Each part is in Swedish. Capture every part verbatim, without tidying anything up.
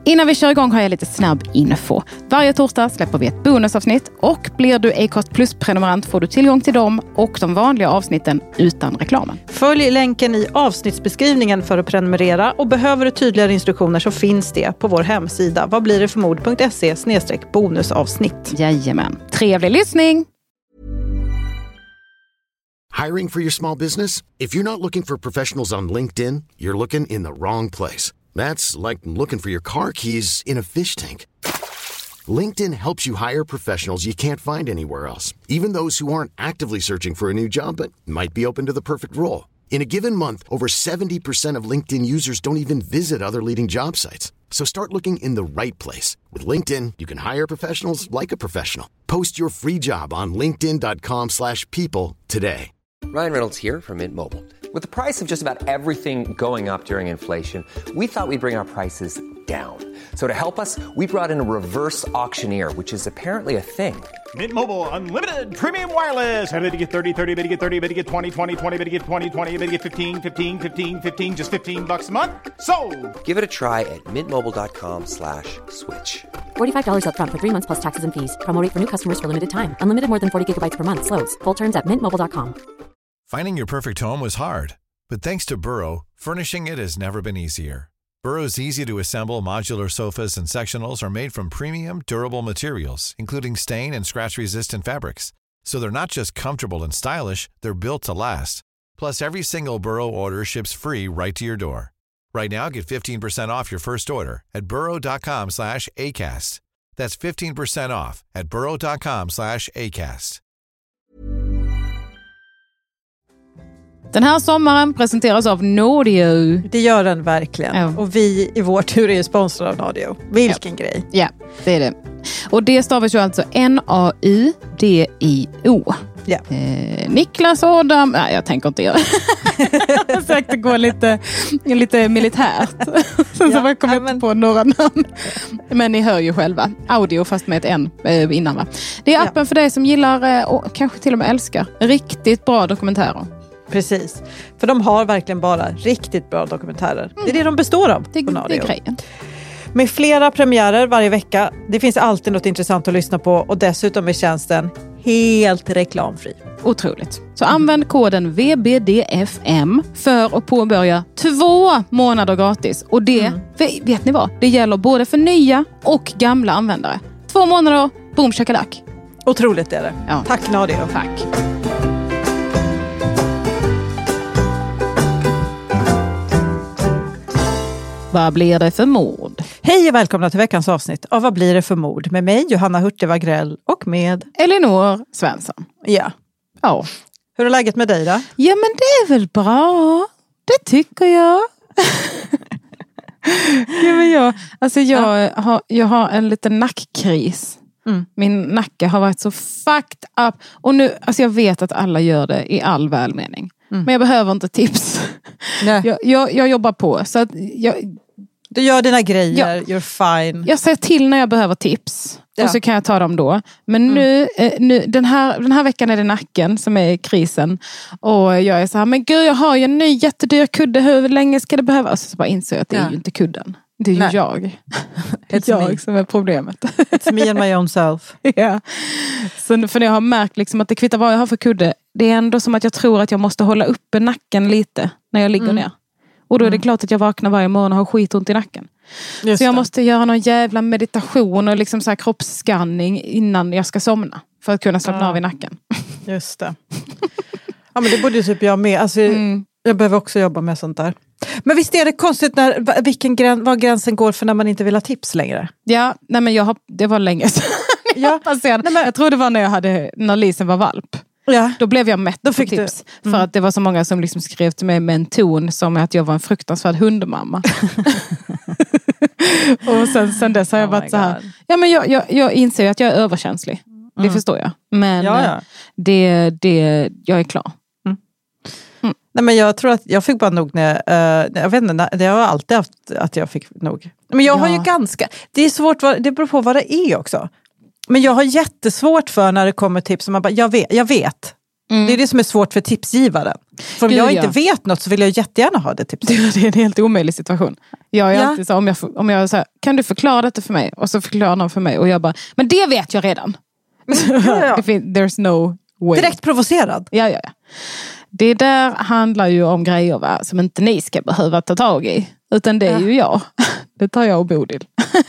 Innan vi kör igång har jag lite snabb info. Varje torsdag släpper vi ett bonusavsnitt och blir du Acast Plus-prenumerant får du tillgång till dem och de vanliga avsnitten utan reklamen. Följ länken i avsnittsbeskrivningen för att prenumerera och behöver du tydligare instruktioner så finns det på vår hemsida vad blir det för mod punkt se slash bonusavsnitt. Jajamän. Trevlig lyssning! Hiring for your small business? If you're not looking for professionals on LinkedIn, you're looking in the wrong place. That's like looking for your car keys in a fish tank. LinkedIn helps you hire professionals you can't find anywhere else, even those who aren't actively searching for a new job but might be open to the perfect role. In a given month, over seventy percent of LinkedIn users don't even visit other leading job sites. So start looking in the right place. With LinkedIn, you can hire professionals like a professional. Post your free job on linkedin dot com slash people today. Ryan Reynolds here from Mint Mobile. With the price of just about everything going up during inflation, we thought we'd bring our prices down. So to help us, we brought in a reverse auctioneer, which is apparently a thing. Mint Mobile Unlimited Premium Wireless. How to get thirty, thirty, how to get thirty, how to get twenty, twenty, twenty, how to get twenty, twenty, how to get fifteen, fifteen, fifteen, fifteen, just fifteen bucks a month? Sold! Give it a try at mintmobile.com slash switch. forty-five dollars up front for three months plus taxes and fees. Promo rate for new customers for limited time. Unlimited more than forty gigabytes per month. Slows full terms at mint mobile dot com. Finding your perfect home was hard, but thanks to Burrow, furnishing it has never been easier. Burrow's easy-to-assemble modular sofas and sectionals are made from premium, durable materials, including stain and scratch-resistant fabrics. So they're not just comfortable and stylish, they're built to last. Plus, every single Burrow order ships free right to your door. Right now, get fifteen percent off your first order at burrow.com slash ACAST. That's fifteen percent off at burrow.com slash ACAST. Den här sommaren presenteras av Nordio. Det gör den verkligen. Ja. Och vi i vår tur är ju sponsrade av Nordio. Vilken ja. grej. Ja, det är det. Och det stavas ju alltså N A U D I O. Ja. Eh, Niklas Adam... Nej, jag tänker inte göra det. Jag försökte gå lite, lite militärt. Sen ja, så var jag inte på några namn. Men ni hör ju själva. Audio fast med ett N eh, innan, va? Det är appen ja. för dig som gillar eh, och kanske till och med älskar riktigt bra dokumentärer. Precis. För de har verkligen bara riktigt bra dokumentärer. Mm. Det är det de består av. Det, det är grejen. Med flera premiärer varje vecka. Det finns alltid något intressant att lyssna på. Och dessutom är tjänsten helt reklamfri. Otroligt. Så mm. använd koden V B D F M för att påbörja två månader gratis. Och det, mm. vet ni vad? Det gäller både för nya och gamla användare. Två månader, boom, shakalak. Otroligt är det. Ja. Tack Nadia. Tack. Vad blir det för mord? Hej och välkomna till veckans avsnitt av Vad blir det för mord? Med mig, Johanna Hurtig Wagrell och med Elinor Svensson. Ja. Ja. Hur är läget med dig då? Ja, men det är väl bra. Det tycker jag. ja, men jag, alltså jag, ja. har, jag har en liten nackkris. Mm. Min nacke har varit så fucked up. Och nu, alltså jag vet att alla gör det i all välmening. Mm. Men jag behöver inte tips. Nej. Jag, jag, jag jobbar på. Så att jag, du gör dina grejer, jag, you're fine. Jag säger till när jag behöver tips. Ja. Och så kan jag ta dem då. Men mm. nu, eh, nu den, här, den här veckan är det nacken som är krisen. Och jag är så här, men gud jag har ju en ny jättedyr kudde. Hur länge ska det behöva? Och så bara inser jag att det ja. är ju inte kudden. Det är ju Nej. jag. Det är jag me. som är problemet. It's me and my own self. Ja. Så för när jag har märkt liksom att det kvittar vad jag har för kudde. Det är ändå som att jag tror att jag måste hålla uppe nacken lite när jag ligger mm. ner. Och då är det mm. klart att jag vaknar varje morgon och har skitont i nacken. Just så jag det. måste göra någon jävla meditation och liksom så här kroppsskanning innan jag ska somna. För att kunna slappna ja. av i nacken. Just det. Ja, men det borde ju typ jag med. Alltså, mm. jag behöver också jobba med sånt där. Men visst är det konstigt när, vilken gräns, var gränsen går för när man inte vill ha tips längre? Ja, nej men jag har, det var länge sedan. ja. jag, nej, men, jag tror det var när jag hade, när Lisen var valp. Ja. Då blev jag mätt då fick tips. Mm. För att det var så många som liksom skrev till mig med en ton som att jag var en fruktansvärd hundmamma. Och sen, sen dess har jag oh varit så här. Ja, men jag, jag, jag inser att jag är överkänslig. Det mm. förstår jag. Men ja, ja. Det, det, jag är klar. Mm. Mm. Nej, men jag tror att jag fick bara nog när uh, jag vet inte, det har alltid haft att jag fick nog. Men jag ja. har ju ganska, det är svårt, det beror på vad det är också. Men jag har jättesvårt för när det kommer tips som man bara, jag vet, jag vet. Mm. Det är det som är svårt för tipsgivaren. För om Gud, jag ja. inte vet något så vill jag jättegärna ha det tipset. Det är en helt omöjlig situation. Jag är Ja. alltid så, om jag, om jag så här, kan du förklara detta för mig? Och så förklarar någon för mig och jag bara, men det vet jag redan. Ja, ja. Det fin- There's no way. Direkt provocerad. Ja, ja, ja. Det där handlar ju om grejer, va, som inte ni ska behöva ta tag i. Utan det är ju jag. Det tar jag och Bodil.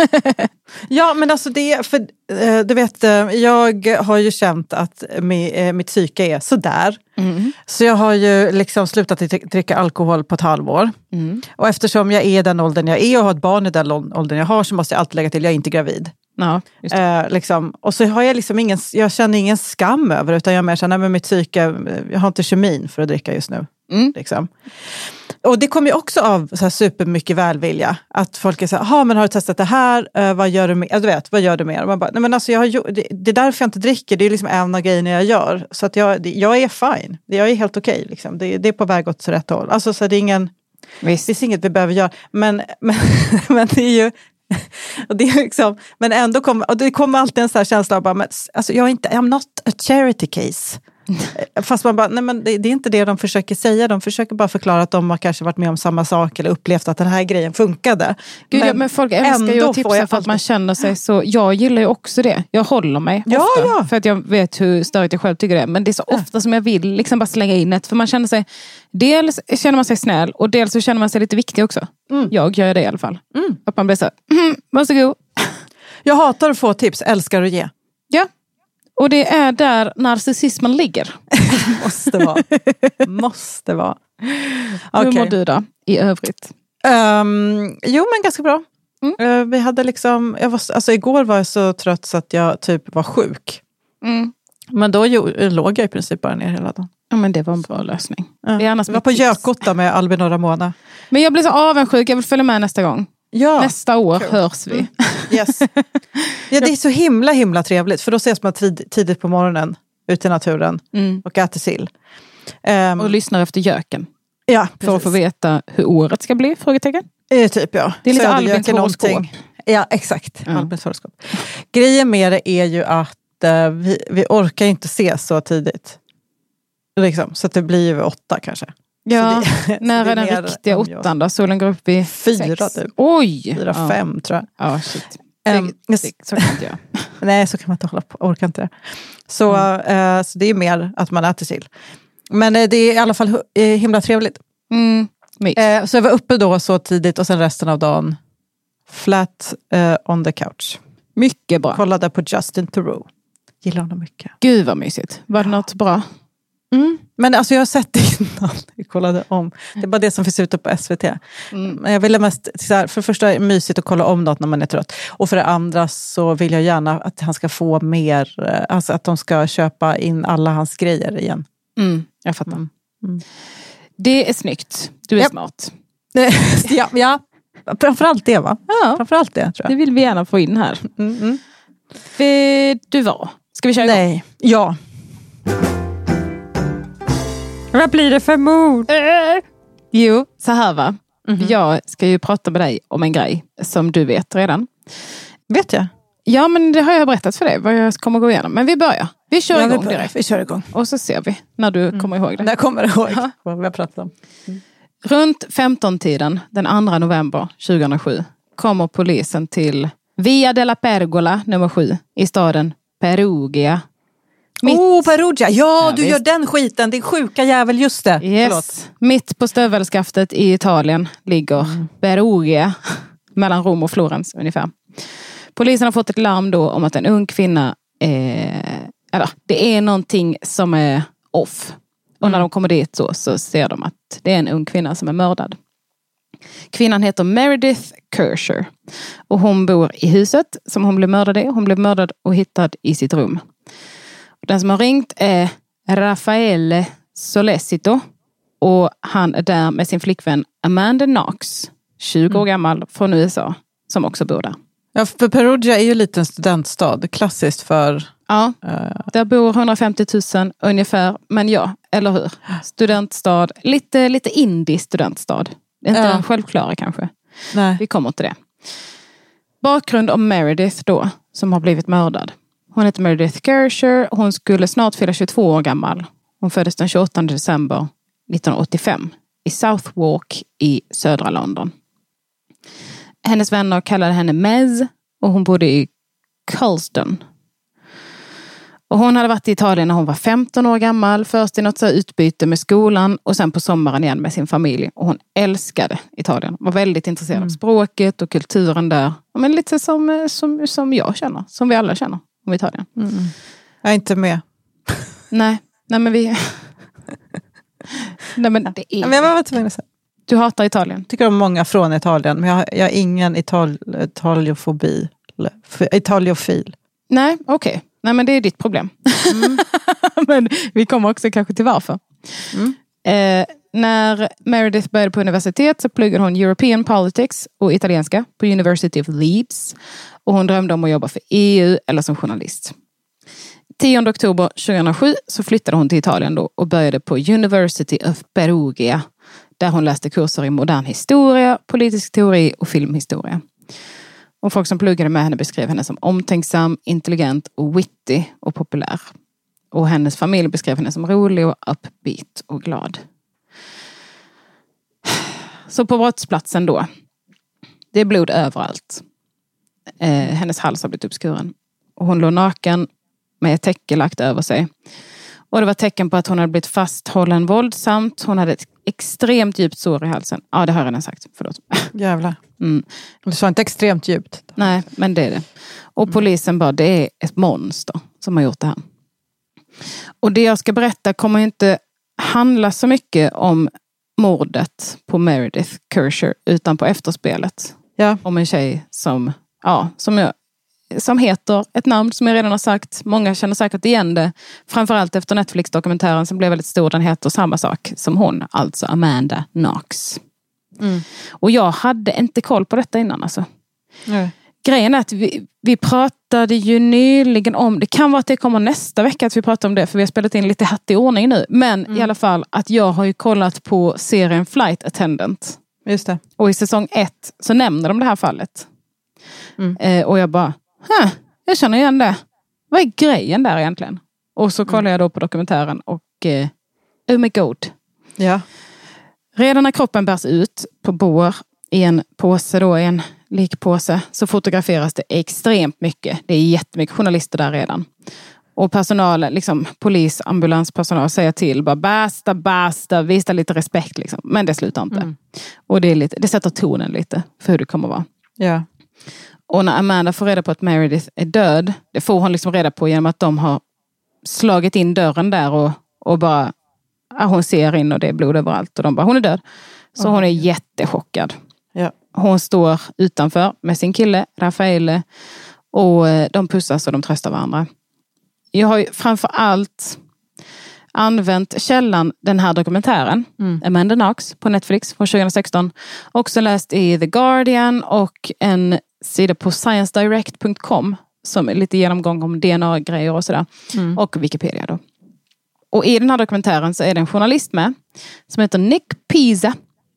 Ja, men alltså det, för eh, du vet, eh, jag har ju känt att mi, eh, mitt psyke är sådär. Mm. Så jag har ju liksom slutat dricka alkohol på ett halvår. Mm. Och eftersom jag är den åldern jag är och har ett barn i den åldern jag har så måste jag alltid lägga till, jag är inte gravid. Ja, just eh, liksom. Och så har jag liksom ingen, jag känner ingen skam över, utan jag mer känner, men mitt psyke, jag har inte kemin för att dricka just nu. Mm. Liksom. Och det kommer ju också av så här supermycket välvilja. Att folk är så här, ja men har du testat det här? Uh, vad gör du mer? Du vet, vad gör du mer? Och man bara, nej men alltså jag har gjort, det, det är därför jag inte dricker. Det är liksom en av grejerna jag gör. Så att jag, det, jag är fine. Jag är helt okej. Okay, liksom. det, det är på väg åt rätt håll. Alltså så det är ingen, Visst. det är inget vi behöver göra. Men, men, men det är ju, och det är liksom, men ändå kommer, och det kommer alltid en sån här känsla av bara, men, alltså jag är inte, I'm not a charity case. Fast man bara, nej men det, det är inte det de försöker säga. De försöker bara förklara att de har kanske varit med om samma sak eller upplevt att den här grejen funkade. Gud, men, ja, men folk älskar ju att tipsa för alltid. Att man känner sig så. Jag gillar ju också det. Jag håller mig ja, ofta. Ja. För att jag vet hur störigt jag själv tycker det är. Men det är så ofta som jag vill liksom bara slänga in ett. För man känner sig, dels känner man sig snäll och dels så känner man sig lite viktig också. Mm. Jag gör det i alla fall. Mm. Att man blir så, mm, varsågod. Jag hatar att få tips, älskar att ge. Ja. Och det är där narcissismen ligger. Måste vara. Måste vara. Okay. Hur mår du då i övrigt? Um, jo men ganska bra. Mm. Uh, vi hade liksom, jag var, alltså igår var jag så trött så att jag typ var sjuk. Mm. Men då jo, låg jag i princip bara ner hela dagen. Ja men det var en bra lösning. Uh, det är var på Gökotta med Albin och Ramona. Men jag blir så avundsjuk, jag vill följa med nästa gång. Ja. Nästa år cool. Hörs vi. Mm. Yes. Ja, det är så himla himla trevligt. För då ses man tid, tidigt på morgonen ute i naturen mm. och äter sill. Um, och lyssnar efter göken. Ja, för precis. Att få veta hur året ska bli, frågetecken. Eh, typ ja. Det är lite Albins horoskop. Ja, exakt. Ja. Albins horoskop. Grejen med det är ju att uh, vi, vi orkar inte se så tidigt. Liksom. Så att det blir ju åtta kanske. Ja, det, när är den riktiga åttan då? Solen går upp i fyra typ. Oj! Fyra, ja. fem tror jag. Ja, shit. Um, det, det, så kan inte jag. Nej, så kan man inte hålla på. Orkar inte det. Så, mm. uh, så det är mer att man äter sill. Men uh, det är i alla fall uh, himla trevligt. Mm. Uh, så jag var uppe då så tidigt och sen resten av dagen flat uh, on the couch. Mycket bra. Kollade på Justin Theroux. Gillar honom mycket. Gud vad mysigt. Var det något bra? Mm. Men alltså jag har sett det innan. Jag kollade om. Det är bara det som finns ute på S V T. Mm. Men jag ville mest, så här, för det första är det mysigt att kolla om något när man är trött. Och för det andra så vill jag gärna att han ska få mer, alltså att de ska köpa in alla hans grejer igen. Mm, jag fattar. Mm. Mm. Det är snyggt. Du är ja. Smart. ja, ja, framförallt det va? Ja. Framförallt det tror jag. Det vill vi gärna få in här. Mm, mm. Vet du vad? Ska vi köra igång? Nej, ja. Vad blir det för mod? Äh. Jo, så här va. Mm-hmm. Jag ska ju prata med dig om en grej som du vet redan. Vet jag? Ja, men det har jag berättat för dig vad jag kommer gå igenom. Men vi börjar. Vi kör ja, igång vi direkt. Vi kör igång. Och så ser vi när du mm. kommer ihåg det. När jag kommer ihåg ja. Vad vi har pratat om. Mm. Runt femton-tiden den andra november tjugohundrasju kommer polisen till Via della Pergola nummer sju i staden Perugia. Mitt... Oh, Perugia! Ja, ja du visst. Gör den skiten. Det är sjuka jävel, just det. Yes. Mitt på stövelskaftet i Italien ligger mm. Perugia. Mellan Rom och Florens ungefär. Polisen har fått ett larm då om att en ung kvinna eh, eller det är någonting som är off. Och när de kommer dit så, så ser de att det är en ung kvinna som är mördad. Kvinnan heter Meredith Kersher. Och hon bor i huset som hon blev mördad i. Hon blev mördad och hittad i sitt rum. Den som har ringt är Raffaele Sollecito. Och han är där med sin flickvän Amanda Knox. tjugo mm. år gammal från U S A. Som också bor där. Ja, för Perugia är ju en liten studentstad. Klassiskt för... Ja, uh... där bor hundrafemtio tusen ungefär. Men ja, eller hur? Studentstad. Lite, lite indie studentstad. Inte ja. En självklara kanske. Nej. Vi kommer till det. Bakgrund om Meredith då. Som har blivit mördad. Hon heter Meredith Kersher. Hon skulle snart fylla tjugotvå år gammal. Hon föddes den tjugoåttonde december nittonhundraåttiofem i Southwark i södra London. Hennes vänner kallade henne Mez och hon bodde i Cullston. Och hon hade varit i Italien när hon var femton år gammal. Först i något så utbyte med skolan och sen på sommaren igen med sin familj. Och hon älskade Italien. Var väldigt intresserad mm. av språket och kulturen där. Men lite som, som, som jag känner. Som vi alla känner om Italien. Mm. Jag är inte med. Nej, nej men vi... nej men det är... Ja, men jag var inte med. Du hatar Italien? Tycker om många från Italien. Men jag har, jag har ingen ital, italiofobi. Italiofil. Nej, okej. Okay. Nej, men det är ditt problem. Mm. Men vi kommer också kanske till varför. Mm. Eh, när Meredith började på universitet så pluggade hon European Politics och italienska på University of Leeds. Och hon drömde om att jobba för E U eller som journalist. tionde oktober tjugohundrasju så flyttade hon till Italien då och började på University of Perugia. Där hon läste kurser i modern historia, politisk teori och filmhistoria. Och folk som pluggade med henne beskrev henne som omtänksam, intelligent och witty och populär. Och hennes familj beskrev henne som rolig och upbeat och glad. Så på brottsplatsen då. Det är blod överallt. Eh, hennes hals har blivit uppskuren. Och hon låg naken med ett täcke lagt över sig. Och det var tecken på att hon hade blivit fasthållen våldsamt. Hon hade ett extremt djupt sår i halsen. Ja, det har jag redan sagt. Förlåt. Jävlar. Mm. Du sa inte extremt djupt. Nej, men det är det. Och Mm. polisen bara, det är ett monster som har gjort det här. Och det jag ska berätta kommer inte handla så mycket om mordet på Meredith Kercher utan på efterspelet. Ja. Om en tjej som, ja, som, jag, som heter ett namn som jag redan har sagt. Många känner säkert igen det. Framförallt efter Netflix-dokumentären som blev väldigt stor. Den heter samma sak som hon, alltså Amanda Knox. Mm. Och jag hade inte koll på detta innan alltså. Nej. Grejen är att vi, vi pratade ju nyligen om, det kan vara att det kommer nästa vecka att vi pratar om det, för vi har spelat in lite hatt i ordning nu. Men mm. i alla fall att jag har ju kollat på serien Flight Attendant. Just det. Och i säsong ett så nämner de det här fallet. Mm. Eh, och jag bara, Hä, jag känner igen det. Vad är grejen där egentligen? Och så kollar mm. jag då på dokumentären och eh, oh my god. Ja. Redan när kroppen bärs ut på bår i en påse då, i en likpåse, så fotograferas det extremt mycket. Det är jättemycket journalister där redan. Och personal, liksom polis, ambulanspersonal säger till, bara basta, basta, visa lite respekt liksom. Men det slutar inte. Mm. Och det, är lite, det sätter tonen lite för hur det kommer vara. Ja. Och när Amanda får reda på att Meredith är död, det får hon liksom reda på genom att de har slagit in dörren där och, och bara, ja, hon ser in och det är blod överallt och de bara, hon är död. Så mm. hon är jättechockad. Ja. Hon står utanför med sin kille, Raffaele, och de pussas och de tröstar varandra. Jag har ju framför allt använt källan den här dokumentären, mm. Amanda Knox på Netflix från tjugohundrasexton. Också läst i The Guardian och en sida på science direct punkt com som är lite genomgång om D N A-grejer och sådär. Mm. Och Wikipedia då. Och i den här dokumentären så är det en journalist med som heter Nick Pisa.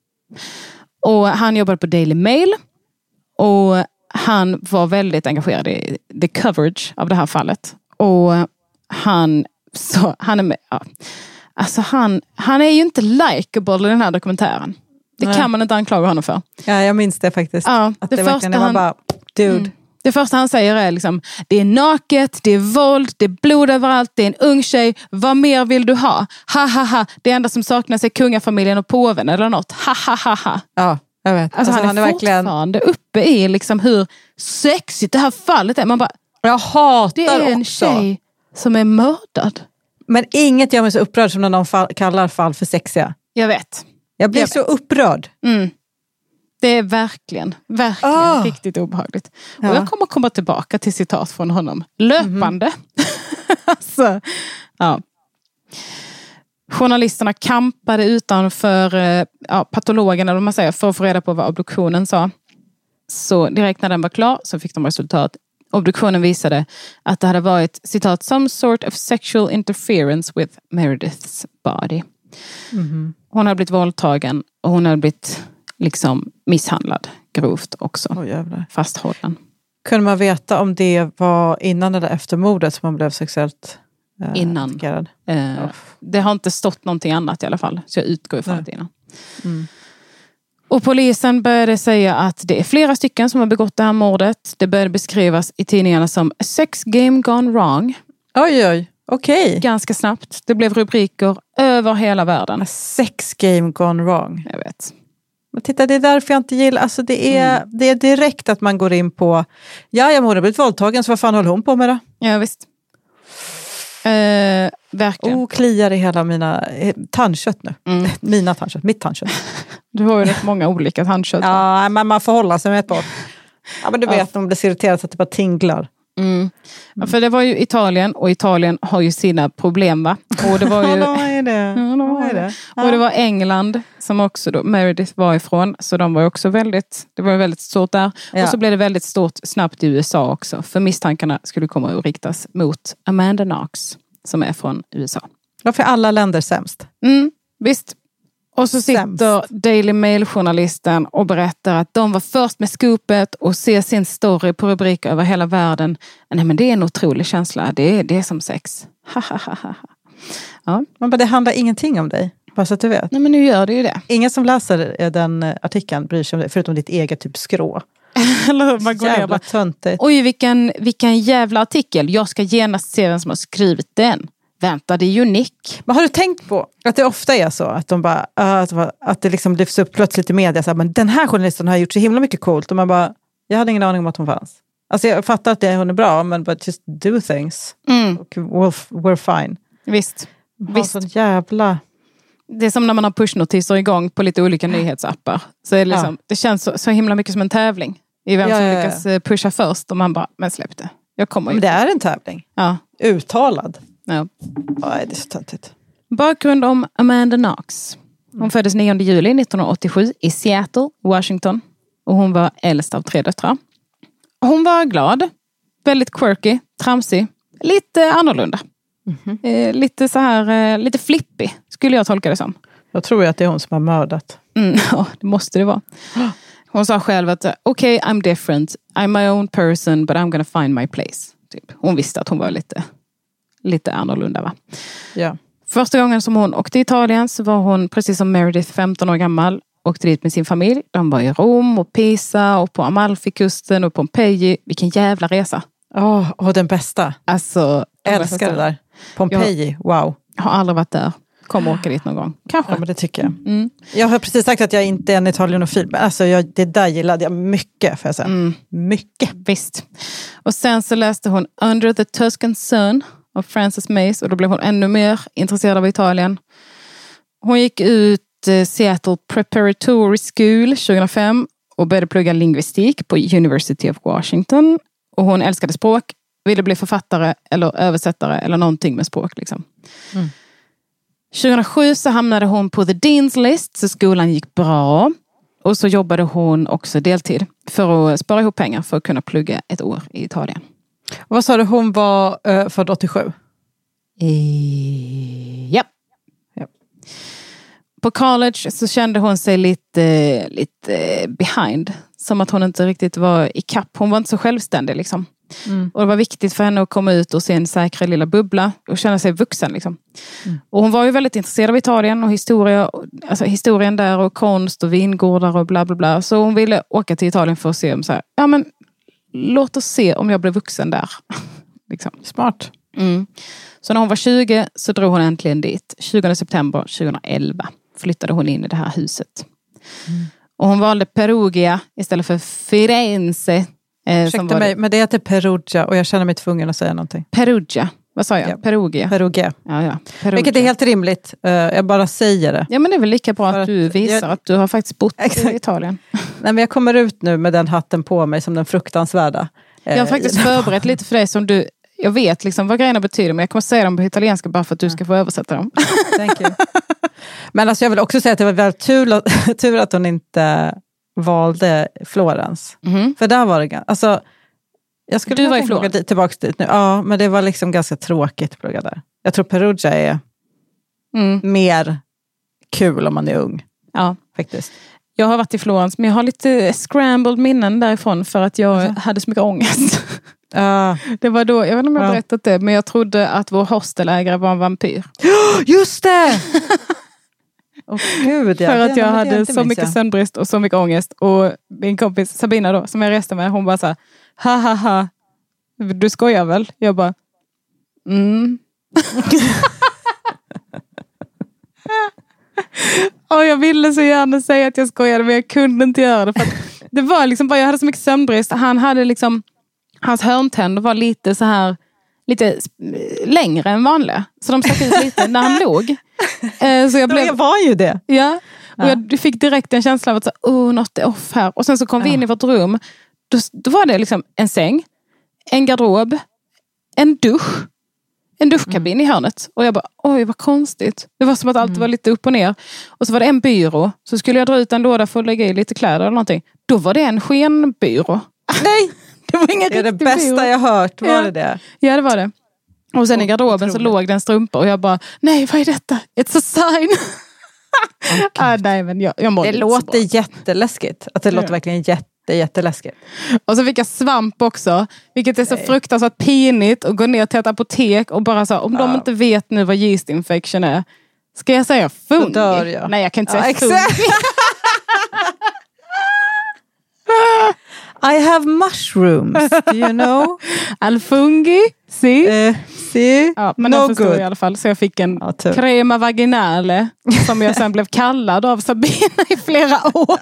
Och han jobbade på Daily Mail. Och han var väldigt engagerad i the coverage av det här fallet. Och han, så, han är med, ja. Alltså han, han är ju inte likeable i den här dokumentären. Det Nej. Kan man inte anklaga honom för. Ja, jag minns det faktiskt. Ja, att det det första var han, bara, dude. Mm, det första han säger är liksom, det är naket, det är våld, det är blod överallt, det är en ung tjej. Vad mer vill du ha? Ha ha ha, det enda som saknas är kungafamiljen och påven eller något. Ha ha ha ha. Ja, jag vet. Alltså, alltså han, han är, är fortfarande verkligen uppe i liksom hur sexigt det här fallet är. Man bara, jag hatar det är en också. Tjej som är mördad. Men inget gör mig så upprörd som när någon fall, kallar fall för sexiga. Jag vet. Jag blir jag så vet. upprörd. Mm. Det är verkligen, verkligen oh. riktigt obehagligt. Ja. Och jag kommer komma tillbaka till citat från honom. Löpande. Mm. alltså, ja. Journalisterna kampade utanför ja, patologen, eller vad man säger, för att få reda på vad obduktionen sa. Så direkt när den var klar så fick de resultat. Obduktionen visade att det hade varit, citat, some sort of sexual interference with Merediths body. Mm-hmm. Hon hade blivit våldtagen och hon hade blivit liksom misshandlad grovt också. Oh, jävlar. Fasthållen. Kunde man veta om det var innan eller efter mordet som man blev sexuellt eh, innan. attackerad. Eh, oh. Det har inte stått någonting annat i alla fall. Så jag utgår ifrån det innan. Mm. Och polisen började säga att det är flera stycken som har begått det här mordet. Det började beskrivas i tidningarna som a sex game gone wrong. Oj, oj. Okej. Okay. Ganska snabbt. Det blev rubriker över hela världen. A sex game gone wrong. Jag vet. Men titta, det är därför jag inte gillar... Alltså det är, mm. det är direkt att man går in på... Ja, jag har blivit våldtagen, så vad fan håller hon på med då? Ja, visst. Eh, verkligen. Oh, kliar i hela mina... Tandkött nu. Mm. Mina tandkött, mitt tandkött. Du har ju rätt många olika tandkött. Ja, men man får hålla sig med ett par. Ja, men du vet, ja. De blir så irriterade så att det bara tinglar. Mm. Ja, för det var ju Italien, och Italien har ju sina problem, va? Och det var ju ja, är det. Ja, de är det. Ja. Och det var England som också då Meredith var ifrån, så de var ju också väldigt, det var ju väldigt stort där. Ja. Och så blev det väldigt stort snabbt i U S A också, för misstankarna skulle komma att riktas mot Amanda Knox som är från U S A. Varför är alla länder sämst? Mm, visst. Och så sitter Sämst. Daily Mail-journalisten och berättar att de var först med scoopet och ser sin story på rubriker över hela världen. Nej, men det är en otrolig känsla. Det är, det är som sex. Ja. Men det handlar ingenting om dig, bara så att du vet. Nej, men nu gör det ju det. Ingen som läser den artikeln bryr sig om det, förutom ditt eget typ skrå. Eller man går jävla töntigt. Oj, vilken, vilken jävla artikel. Jag ska genast se vem som har skrivit den. Vänta, det är ju Nick. Men har du tänkt på att det ofta är så att de bara att, att det liksom lyfts upp plötsligt i media så här, men den här journalisten har gjort så himla mycket coolt, och man bara, jag hade ingen aning om att hon fanns. Alltså jag fattar att det, hon är bra, men but just do things. Mm. Och we're, we're fine. Visst. Visst. Sån jävla... Det är som när man har pushnotiser igång på lite olika nyhetsappar. Så är det, liksom, ja. det känns så, så himla mycket som en tävling. I vem ja, som ja, ja. lyckas pusha först, och man bara, men släpp det. Jag kommer ju. Men det är en tävling. Ja. Uttalad. Ja. Nej, det är så töntigt. Bakgrund om Amanda Knox. Hon föddes nionde juli nittonhundraåttiosju i Seattle, Washington. Och hon var äldst av tre döttrar. Hon var glad, väldigt quirky, tramsig, lite annorlunda. Mm-hmm. Eh, lite så här, eh, lite flippig skulle jag tolka det som. Jag tror ju att det är hon som har mördat. Mm, ja, det måste det vara. Hon sa själv att okej, okay, I'm different. I'm my own person, but I'm gonna find my place. Typ. Hon visste att hon var lite, lite annorlunda, va? Ja. Första gången som hon åkte till Italien så var hon, precis som Meredith, femton år gammal. Åkte dit med sin familj. De var i Rom och Pisa och på Amalfikusten och Pompeji. Vilken jävla resa. Åh, oh, oh, den bästa. Alltså, älskar det där. Pompeji, wow. Jag har aldrig varit där. Kommer åka dit någon gång. Kanske. Ja, men det tycker jag. Mm. Jag har precis sagt att jag inte är en italienofil. Men alltså, jag, det där gillade jag mycket, får jag säga. Mm. Mycket. Visst. Och sen så läste hon Under the Tuscan Sun av Frances Mace. Och då blev hon ännu mer intresserad av Italien. Hon gick ut Seattle Preparatory School tjugohundrafem och började plugga lingvistik på University of Washington. Och hon älskade språk, ville bli författare eller översättare eller någonting med språk. Liksom. Mm. tjugohundrasju så hamnade hon på The Dean's List, så skolan gick bra. Och så jobbade hon också deltid för att spara ihop pengar för att kunna plugga ett år i Italien. Och vad sa du, hon var uh, född åttiosju? E- ja. ja. På college så kände hon sig lite, lite behind. Som att hon inte riktigt var i kapp. Hon var inte så självständig liksom. Mm. Och det var viktigt för henne att komma ut och se en säkra lilla bubbla och känna sig vuxen liksom. Mm. Och hon var ju väldigt intresserad av Italien och historia, alltså historien där och konst och vingårdar och bla bla bla. Så hon ville åka till Italien för att se om så här, ja men låt oss se om jag blir vuxen där. liksom. Smart. Mm. Så när hon var tjugo så drog hon äntligen dit. tjugonde september tjugohundraelva flyttade hon in i det här huset. Mm. Och hon valde Perugia istället för Firenze. Eh, Ursäkta mig, det. Men det heter Perugia och jag känner mig tvungen att säga någonting. Perugia, vad sa jag? Ja. Perugia. Perugia. Ja, ja. Perugia. Vilket är helt rimligt, uh, jag bara säger det. Ja, men det är väl lika bra att, att du visar jag... att du har faktiskt bott Exakt. i Italien. Nej, men jag kommer ut nu med den hatten på mig som den fruktansvärda. Jag har faktiskt förberett lite för dig som du... Jag vet liksom vad grejerna betyder, men jag kommer säga dem på italienska bara för att du ska få översätta dem. Thank you. Men alltså jag vill också säga att det var väldigt tur, tur att hon inte valde Florens. Mm. För där var det... Alltså, jag skulle du var i Florens? Dit, tillbaka dit nu. Ja, men det var liksom ganska tråkigt att plugga där. Jag tror Perugia är mm. mer kul om man är ung. Ja. Faktiskt. Jag har varit i Florens, men jag har lite scrambled minnen därifrån för att jag mm. hade så mycket ångest. Uh, det var då, jag vet inte om jag har ja. berättat det, men jag trodde att vår hostelägare var en vampyr. Just det! Oh, Gud, ja. För att det, jag det, hade det, så mycket jag. sömnbrist och så mycket ångest. Och min kompis Sabina då, som jag reste med, hon bara så här, ha ha ha, du skojar väl? Jag bara, mm. Och jag ville så gärna säga att jag skojade, men jag kunde inte göra det. För att det var liksom bara, jag hade så mycket sömnbrist. Han hade liksom, hans hörntänder var lite så här, lite längre än vanliga. Så de stack ut lite när han låg. Så jag blev, jag var ju det. Ja, och ja. jag fick direkt en känsla av att så, oh, något är off här. Och sen så kom vi in ja. i vårt rum. Då, då var det liksom en säng, en garderob, en dusch, en duschkabin mm. i hörnet. Och jag bara, oj vad konstigt. Det var som att allt mm. var lite upp och ner. Och så var det en byrå. Så skulle jag dra ut en låda för att lägga i lite kläder eller någonting. Då var det en skenbyrå. Nej! Det var ingen det är det riktig bästa byrå. Jag hört, var ja. det det? Ja, det var det. Och sen oh, i garderoben så låg det en strumpa. Och jag bara, nej vad är detta? It's a sign. Okay. ah, nej, men jag, jag det låter jätteläskigt. Att det ja. låter verkligen jätte, jätteläskigt. Och så fick jag svamp också. Vilket är så nej. fruktansvärt pinigt. Att gå ner till ett apotek och bara så, om ja. de inte vet nu vad yeast infection är. Ska jag säga fungi? Dör jag. Nej, jag kan inte ja, säga fungi. I have mushrooms, do you know? Al fungi, si. Uh, si. Ja, men no jag förstår good. i alla fall. Så jag fick en ja, crema vaginale som jag sen blev kallad av Sabina i flera år.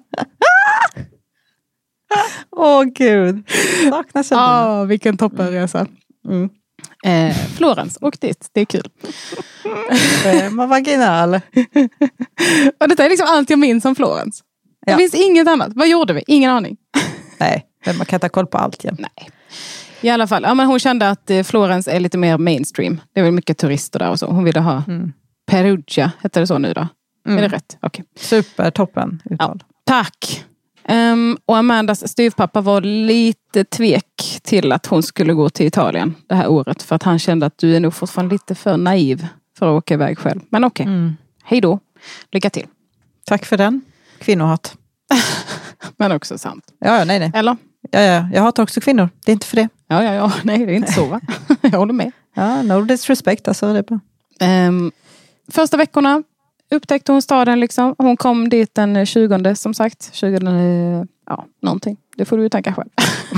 Åh oh, gud. Saknar Sabina. Ja, vilken toppenresa. Mm. Eh, Florens, åk dit. Det är kul. Crema vaginale. Och det är liksom allt jag minns om Florens. Det ja. finns inget annat. Vad gjorde vi? Ingen aning. Nej, man kan ta koll på allt igen. Nej. I alla fall, ja, men hon kände att eh, Florens är lite mer mainstream. Det är väl mycket turister där och så. Hon ville ha mm. Perugia, heter det så nu då? Mm. Är det rätt? Okay. Super, toppen. Ja, tack. Um, och Amandas styvpappa var lite tvek till att hon skulle gå till Italien det här året. För att han kände att du är nog fortfarande lite för naiv för att åka iväg själv. Men okej, okay. mm. hej då. Lycka till. Tack för den. Kvinnohat. Men också sant. Ja, ja, nej, nej. Eller? Ja, ja, jag hatar också kvinnor. Det är inte för det. Ja, ja, ja. Nej, det är inte så, va? Jag håller med. Ja, no disrespect, alltså. Det är bra. Um, första veckorna upptäckte hon staden liksom. Hon kom dit den tjugonde, som sagt. tjugonde, ja, någonting. Det får du ju tänka själv.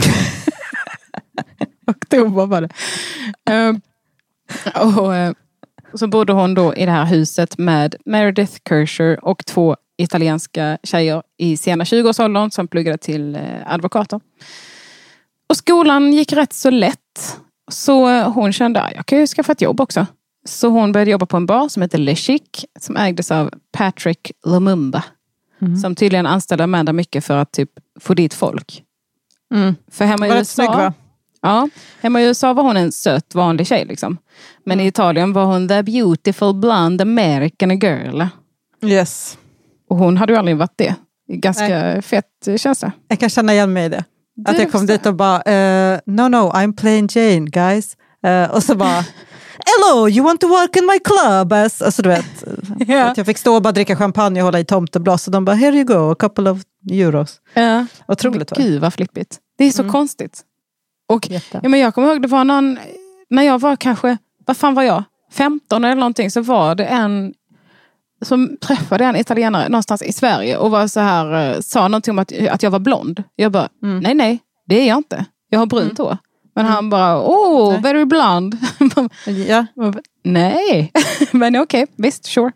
Oktober var det. Um, och, och så bodde hon då i det här huset med Meredith Kersher och två italienska tjejer i sena tjugoårsåldern som pluggade till advokater. Och skolan gick rätt så lätt. Så hon kände att jag kan ju skaffa ett jobb också. Så hon började jobba på en bar som heter Le Chic, som ägdes av Patrick Lumumba. Mm. Som tydligen anställde Amanda mycket för att typ få dit folk. Mm. För hemma i U S A, snygg, va? Ja, hemma i U S A var hon en söt vanlig tjej liksom. Men mm. i Italien var hon the beautiful blonde American girl. Yes. Och hon hade ju aldrig varit det. Ganska Nej. fett känsla. Jag kan känna igen mig i det. Du att jag kom dit och bara, uh, no no, I'm playing Jane, guys. Uh, och så bara, hello, you want to work in my club? Alltså du vet, yeah. att jag fick stå och bara dricka champagne och hålla i tomteblås. Och de bara, here you go, a couple of euros. Ja. Otroligt, va? Gud vad flippigt. Det är så mm. konstigt. Och ja, men jag kommer ihåg, det var någon, när jag var kanske, vad fan var jag? femton eller någonting, så var det en som träffade en italienare någonstans i Sverige och var så här, sa någonting om att, att jag var blond. Jag bara, mm. nej nej, det är jag inte. Jag har brunt hår. Mm. Men mm. han bara, oh, nej. Very blond. Ja. Nej, men okej, okay, visst, sure.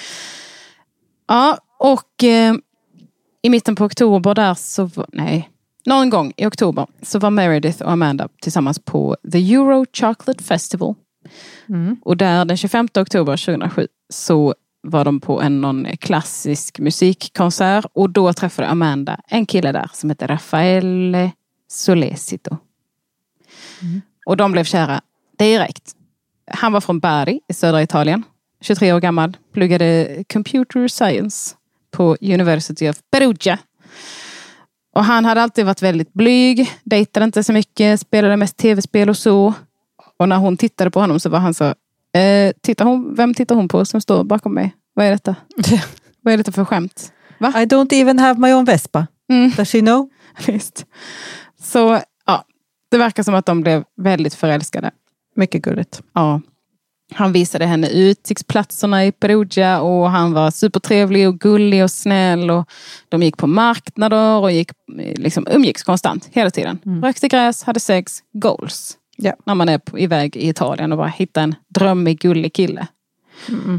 Ja, och eh, i mitten på oktober där så var, nej, någon gång i oktober så var Meredith och Amanda tillsammans på The Euro Chocolate Festival. Mm. Och där den tjugofemte oktober tjugohundrasju så var de på en någon klassisk musikkonsert och då träffade Amanda en kille där som heter Raffaele Solesito. Mm. Och de blev kära direkt. Han var från Bari i södra Italien. tjugotre år gammal. Pluggade computer science på University of Perugia. Och han hade alltid varit väldigt blyg. Dejtade inte så mycket. Spelade mest tv-spel och så. Och när hon tittade på honom så var han så... Eh, tittar hon, vem tittar hon på som står bakom mig? Vad är detta? Vad är detta för skämt? Va? I don't even have my own Vespa. Mm. Does she know? Visst. Så ja, det verkar som att de blev väldigt förälskade. Mycket gulligt. Ja. Han visade henne utsiktsplatserna i Perugia och han var supertrevlig och gullig och snäll och de gick på marknader och gick, liksom, umgicks konstant hela tiden. Mm. Rökte gräs, hade sex, goals. Yeah. När man är på, iväg i Italien och bara hittar en drömmig, gullig kille. Mm.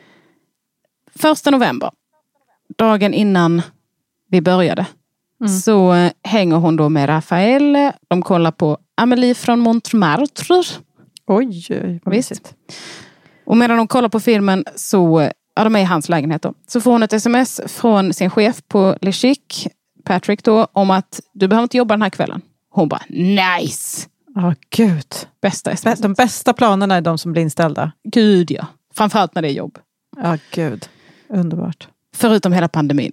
Första november, dagen innan vi började, mm. så äh, hänger hon då med Rafael. De kollar på Amélie från Montmartre. Oj, vad visst. Och medan de kollar på filmen så, ja, de är i hans lägenhet då. Så får hon ett sms från sin chef på Le Chic, Patrick då, om att du behöver inte jobba den här kvällen. Hon bara, nice! Ja, oh, gud. Bästa sms. De bästa planerna är de som blir inställda. Gud, ja. Framförallt när det är jobb. Ja, oh, gud. Underbart. Förutom hela pandemin.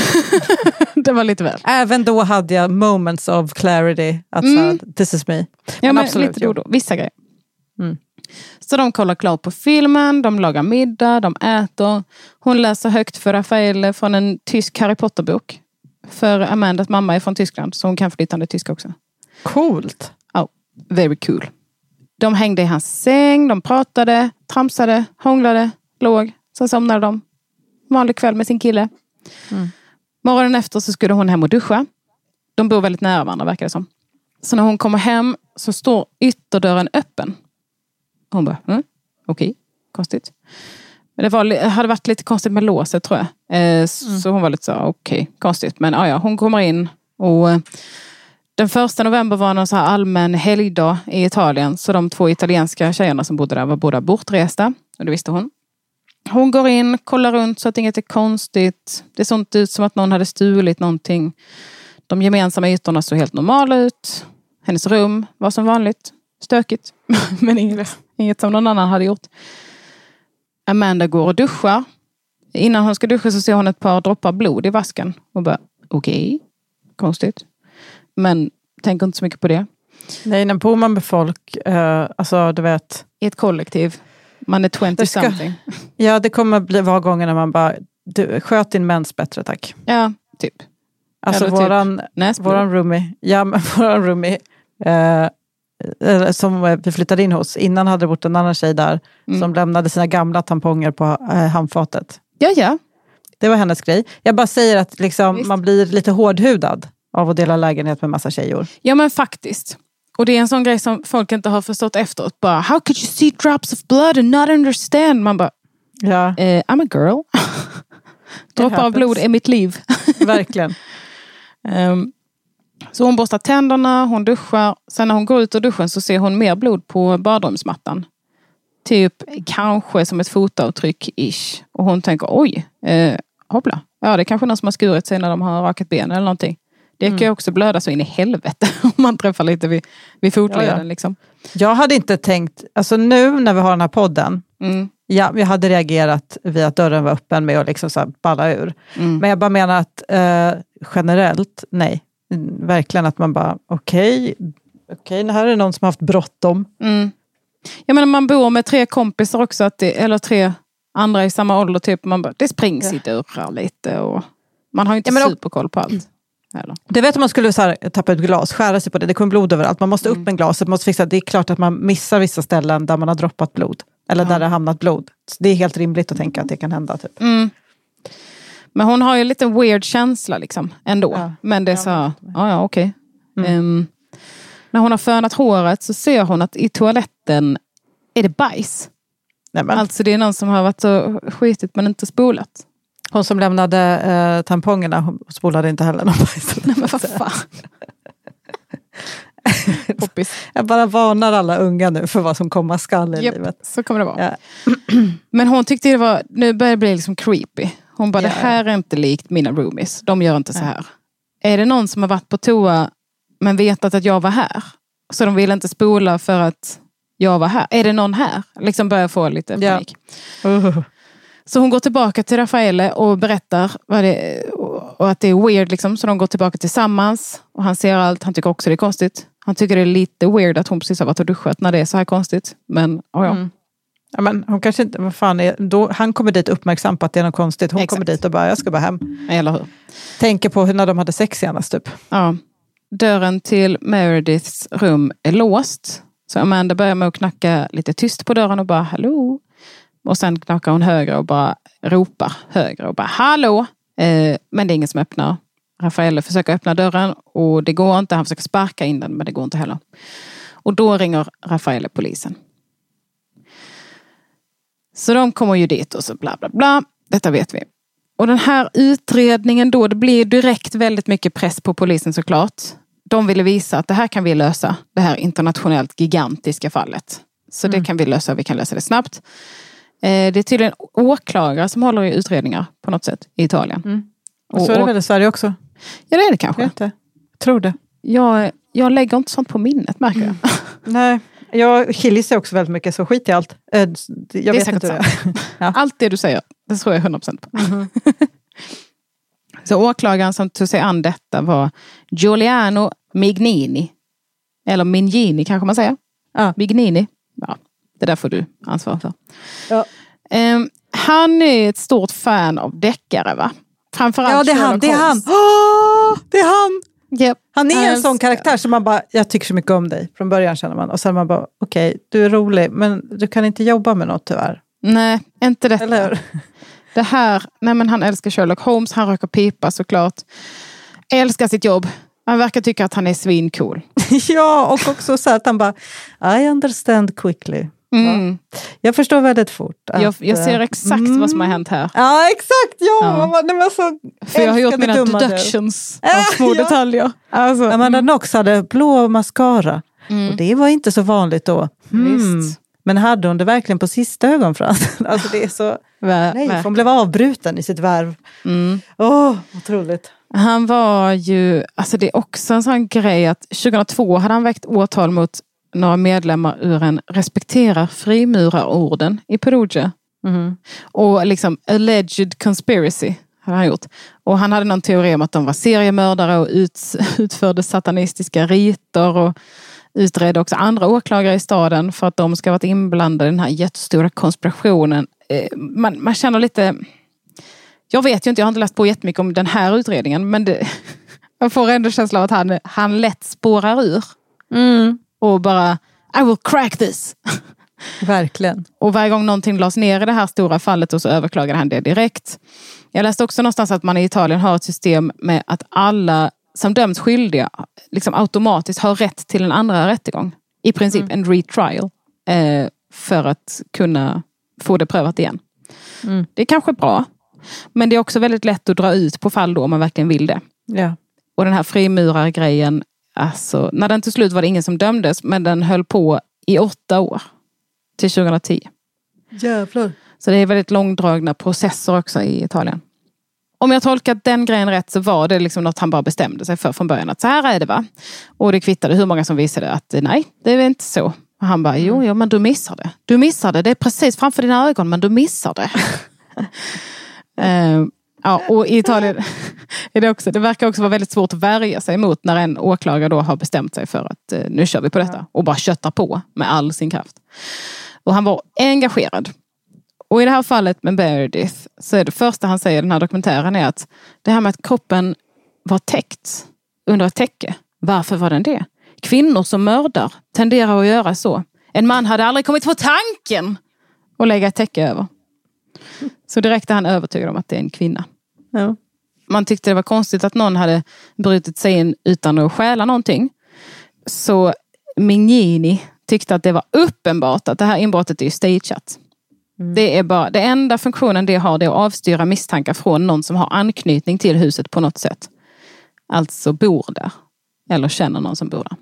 Det var lite väl. Även då hade jag moments of clarity. Att mm. så, this is me. Men, ja, men absolut, lite då, då. Vissa grejer. Mm. Så de kollar klart på filmen, de lagar middag, de äter. Hon läser högt för Rafael från en tysk Harry Potter-bok. För Amandas mamma är från Tyskland, så hon kan flytande tyska också. Coolt. Ja, oh, very cool. De hängde i hans säng, de pratade, tramsade, hånglade, låg. Så somnade de. Vanlig kväll med sin kille. Mm. Morgonen efter så skulle hon hem och duscha. De bor väldigt nära varandra, verkar det som. Så när hon kommer hem så står ytterdörren öppen. Hon bara, mm, okej, okay. Konstigt. Men det var, hade varit lite konstigt med låset, tror jag. Eh, så mm. hon var lite så, okej, okay, konstigt. Men ja, hon kommer in och eh, den första november var någon så här allmän helgdag i Italien. Så de två italienska tjejerna som bodde där var båda bortresta. Och det visste hon. Hon går in, kollar runt så att inget är konstigt. Det såg inte ut som att någon hade stulit någonting. De gemensamma ytorna såg helt normala ut. Hennes rum var som vanligt stökigt. Men inget, inget som någon annan hade gjort. Amanda går och duschar. Innan hon ska duscha så ser hon ett par droppar blod i vasken. Och bara, okej, okay, konstigt. Men tänker inte så mycket på det. Nej, när bor man med folk, uh, alltså du vet. I ett kollektiv. Man är tjugo ska, something. Ja, det kommer bli var gånger när man bara, du, sköt din mens bättre, tack. Ja, typ. Alltså Eller våran, typ våran roomie, ja men våran roomie, eh, som vi flyttade in hos. Innan hade det bort en annan tjej där mm. som lämnade sina gamla tamponger på eh, handfatet. Ja, ja. Det var hennes grej. Jag bara säger att liksom, man blir lite hårdhudad av att dela lägenhet med massa tjejor. Ja, men faktiskt. Och det är en sån grej som folk inte har förstått efteråt. Bara, how could you see drops of blood and not understand? Man bara, ja. uh, I'm a girl. Droppar av blod är mitt liv. Verkligen. um, så hon borstar tänderna, hon duschar. Sen när hon går ut ur duschen så ser hon mer blod på badrumsmattan. Typ kanske som ett fotavtryck-ish. Och hon tänker, oj, eh, hoppla. Ja, det är kanske någon som har skurit sig när de har rakat ben eller någonting. Det kan ju mm. också blöda så in i helvete om man träffar lite vid, vid fotleden. Ja, ja. Liksom. Jag hade inte tänkt, alltså nu när vi har den här podden, mm. ja, jag hade reagerat vid att dörren var öppen med att liksom så här balla ur. Mm. Men jag bara menar att eh, generellt, nej. Verkligen att man bara, okej, okay, okej, okay, här är någon som har haft bråttom. Mm. Jag menar, man bor med tre kompisar också, att det, eller tre andra i samma ålder, typ, man bara, det springs ja. i dörrar lite och man har ju inte ja, superkoll på allt. Eller? Det vet om man skulle så här, tappa ett glas, skära sig på det, det kommer blod överallt. Man måste upp mm. en glas, man måste fixa. Det är klart att man missar vissa ställen där man har droppat blod. Eller ja. där det har hamnat blod. Så det är helt rimligt att tänka att det kan hända. Typ. Mm. Men hon har ju lite weird känsla liksom, ändå. Ja. Men det är så, ja, ja okej. Okay. Mm. Um, när hon har fönat håret så ser hon att i toaletten är det bajs. Nämen. Alltså det är någon som har varit så skitigt men inte spolat. Hon som lämnade eh, tampongerna, hon spolade inte heller någon bajs. Nej men vad fan. Jag bara varnar alla unga nu för vad som komma skall i yep, livet. Så kommer det vara. Ja. Men hon tyckte det var, nu börjar det bli liksom creepy. Hon bara, ja. det här är inte likt mina roomies. De gör inte så här. Ja. Är det någon som har varit på toa men vetat att jag var här? Så de vill inte spola för att jag var här. Är det någon här? Liksom börjar få lite panik. Ja. Uh. Så hon går tillbaka till Rafaele och berättar vad det, och att det är weird liksom. Så de går tillbaka tillsammans. Och han ser allt. Han tycker också det är konstigt. Han tycker det är lite weird att hon precis har varit och duschat när det är så här konstigt. Men, oh ja. Mm. Ja, men hon kanske inte, vad fan är, då, han kommer dit uppmärksam på att det är något konstigt. Hon Exakt. kommer dit och bara, jag ska bara hem. Eller hur? Tänker på hur när de hade sex senast typ. Ja. Dörren till Merediths rum är låst. Så Amanda börjar med att knacka lite tyst på dörren och bara hallå. Och sen knackar hon högre och bara ropar högre och bara hallå. Eh, men det är ingen som öppnar. Raffaele försöker öppna dörren och det går inte. Han försöker sparka in den men det går inte heller. Och då ringer Raffaele polisen. Så de kommer ju dit och så bla bla bla. Detta vet vi. Och den här utredningen då, det blir direkt väldigt mycket press på polisen såklart. De ville visa att det här kan vi lösa. Det här internationellt gigantiska fallet. Så mm. det kan vi lösa, vi kan lösa det snabbt. Eh, det är tydligen åklagare som håller i utredningar på något sätt i Italien. Mm. Och så är det väl i Sverige också? Ja, det är det kanske. Jag, inte. jag tror det. Jag, jag lägger inte sånt på minnet, märker jag. Mm. Nej, jag skiljer också väldigt mycket, så skit i allt. Jag det är vet inte det. Ja. Allt det du säger, det tror jag hundra procent på. Mm. Så åklagaren som tog sig an detta var Giuliano Mignini. Eller Mignini kanske man säger. Ja. Mignini. Ja, det där får du ansvar för. Ja. Um, han är ett stort fan av deckare, va? Framförallt ja, det är han. Det är han. Oh, det är han. Yep. Han är en älskar. sån karaktär som man bara, jag tycker så mycket om dig. Från början känner man. Och sen man bara, okej, okay, du är rolig. Men du kan inte jobba med något tyvärr. Nej, inte detta. Eller hur? Det här, nej men han älskar Sherlock Holmes. Han röker pipa såklart. Älskar sitt jobb. Han verkar tycka att han är svincool. Ja, och också så att han bara, I understand quickly. Mm. Ja. Jag förstår väldigt fort. Att, jag, jag ser exakt mm. vad som har hänt här. Ja, exakt. Ja, ja. Det var så. För jag har gjort mina deductions där. av små ja. detaljer. Alltså, Amanda mm. Knox hade blå mascara. Mm. Och det var inte så vanligt då. Mm. Visst. Men hade hon det verkligen på sista ögonfransen? Alltså det är så. Vär, nej, vär. hon blev avbruten i sitt värv. Mm. Åh, oh, otroligt. Han var ju, alltså det är också en sån grej att tjugohundratvå hade han väckt åtal mot några medlemmar ur en respekterar frimurarorden i Perugia. Mm. Och liksom alleged conspiracy hade han gjort. Och han hade någon teori om att de var seriemördare och ut, utförde satanistiska riter och utredde också andra åklagare i staden för att de ska ha varit inblandade i den här jättestora konspirationen. Man, man känner lite... Jag vet ju inte, jag har inte läst på jättemycket om den här utredningen, men det, jag får ändå känsla av att han, han lätt spårar ur. Mm. Och bara, I will crack this. Verkligen. Och varje gång någonting lades ner i det här stora fallet och så överklagade han det direkt. Jag läste också någonstans att man i Italien har ett system med att alla som döms skyldiga liksom automatiskt har rätt till en andra rättegång. I princip mm. en retrial. Eh, för att kunna få det prövat igen. Mm. Det är kanske bra. Men det är också väldigt lätt att dra ut på fall då om man verkligen vill det. Ja. Och den här frimurargrejen, alltså, när den till slut var det ingen som dömdes, men den höll på i åtta år. Till tjugohundratio. Jävlar. Så det är väldigt långdragna processer också i Italien. Om jag tolkat den grejen rätt så var det liksom något han bara bestämde sig för från början. Att så här är det, va? Och det kvittade hur många som visade att nej, det är inte så. Och han bara, jo, jo men du missar det. Du missar det, det är precis framför dina ögon, men du missar det. uh, ja, och i Italien är det också, det verkar också vara väldigt svårt att värja sig emot när en åklagare då har bestämt sig för att uh, nu kör vi på detta. Och bara köttar på med all sin kraft. Och han var engagerad. Och i det här fallet med Meredith så är det första han säger i den här dokumentären är att det här med att kroppen var täckt under ett täcke. Varför var den det? Kvinnor som mördar tenderar att göra så. En man hade aldrig kommit på tanken att lägga ett täcke över. Så direkt är han övertygad om att det är en kvinna. Ja. Man tyckte det var konstigt att någon hade brutit sig in utan att stjäla någonting. Så Mignini tyckte att det var uppenbart att det här inbrottet är stageat. Mm. Det är bara, det enda funktionen det har det är att avstyra misstankar från någon som har anknytning till huset på något sätt. Alltså bor där. Eller känner någon som bor där.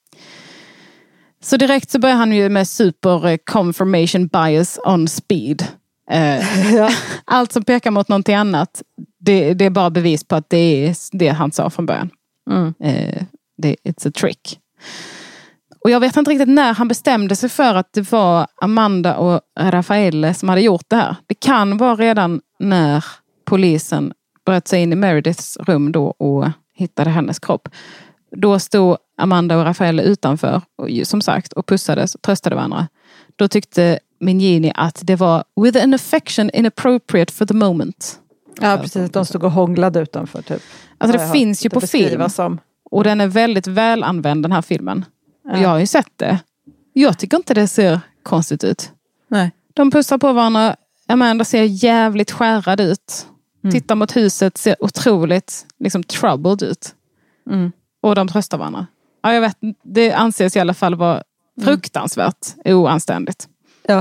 Så direkt så börjar han ju med super confirmation bias on speed. Eh, ja. Allt som pekar mot någonting annat, det, det är bara bevis på att det är det han sa från början. Mm. Eh, det, it's a trick. Och jag vet inte riktigt när han bestämde sig för att det var Amanda och Raffaele som hade gjort det här. Det kan vara redan när polisen bröt sig in i Merediths rum då och hittade hennes kropp. Då stod Amanda och Raffaele utanför, och, som sagt, och pussades och tröstade varandra. Då tyckte Mingini att det var with an affection inappropriate for the moment. Ja, precis. Att de stod och hånglade utanför typ. Alltså det finns ju på film. Som. Och den är väldigt väl använd, den här filmen. Ja. Och jag har ju sett det. Jag tycker inte det ser konstigt ut. Nej. De pussar på varandra. Amanda ser jävligt skärrad ut. Mm. Tittar mot huset, ser otroligt liksom troubled ut. Mm. Och de tröstar varandra. Ja, jag vet, det anses i alla fall vara fruktansvärt mm. oanständigt. Ja.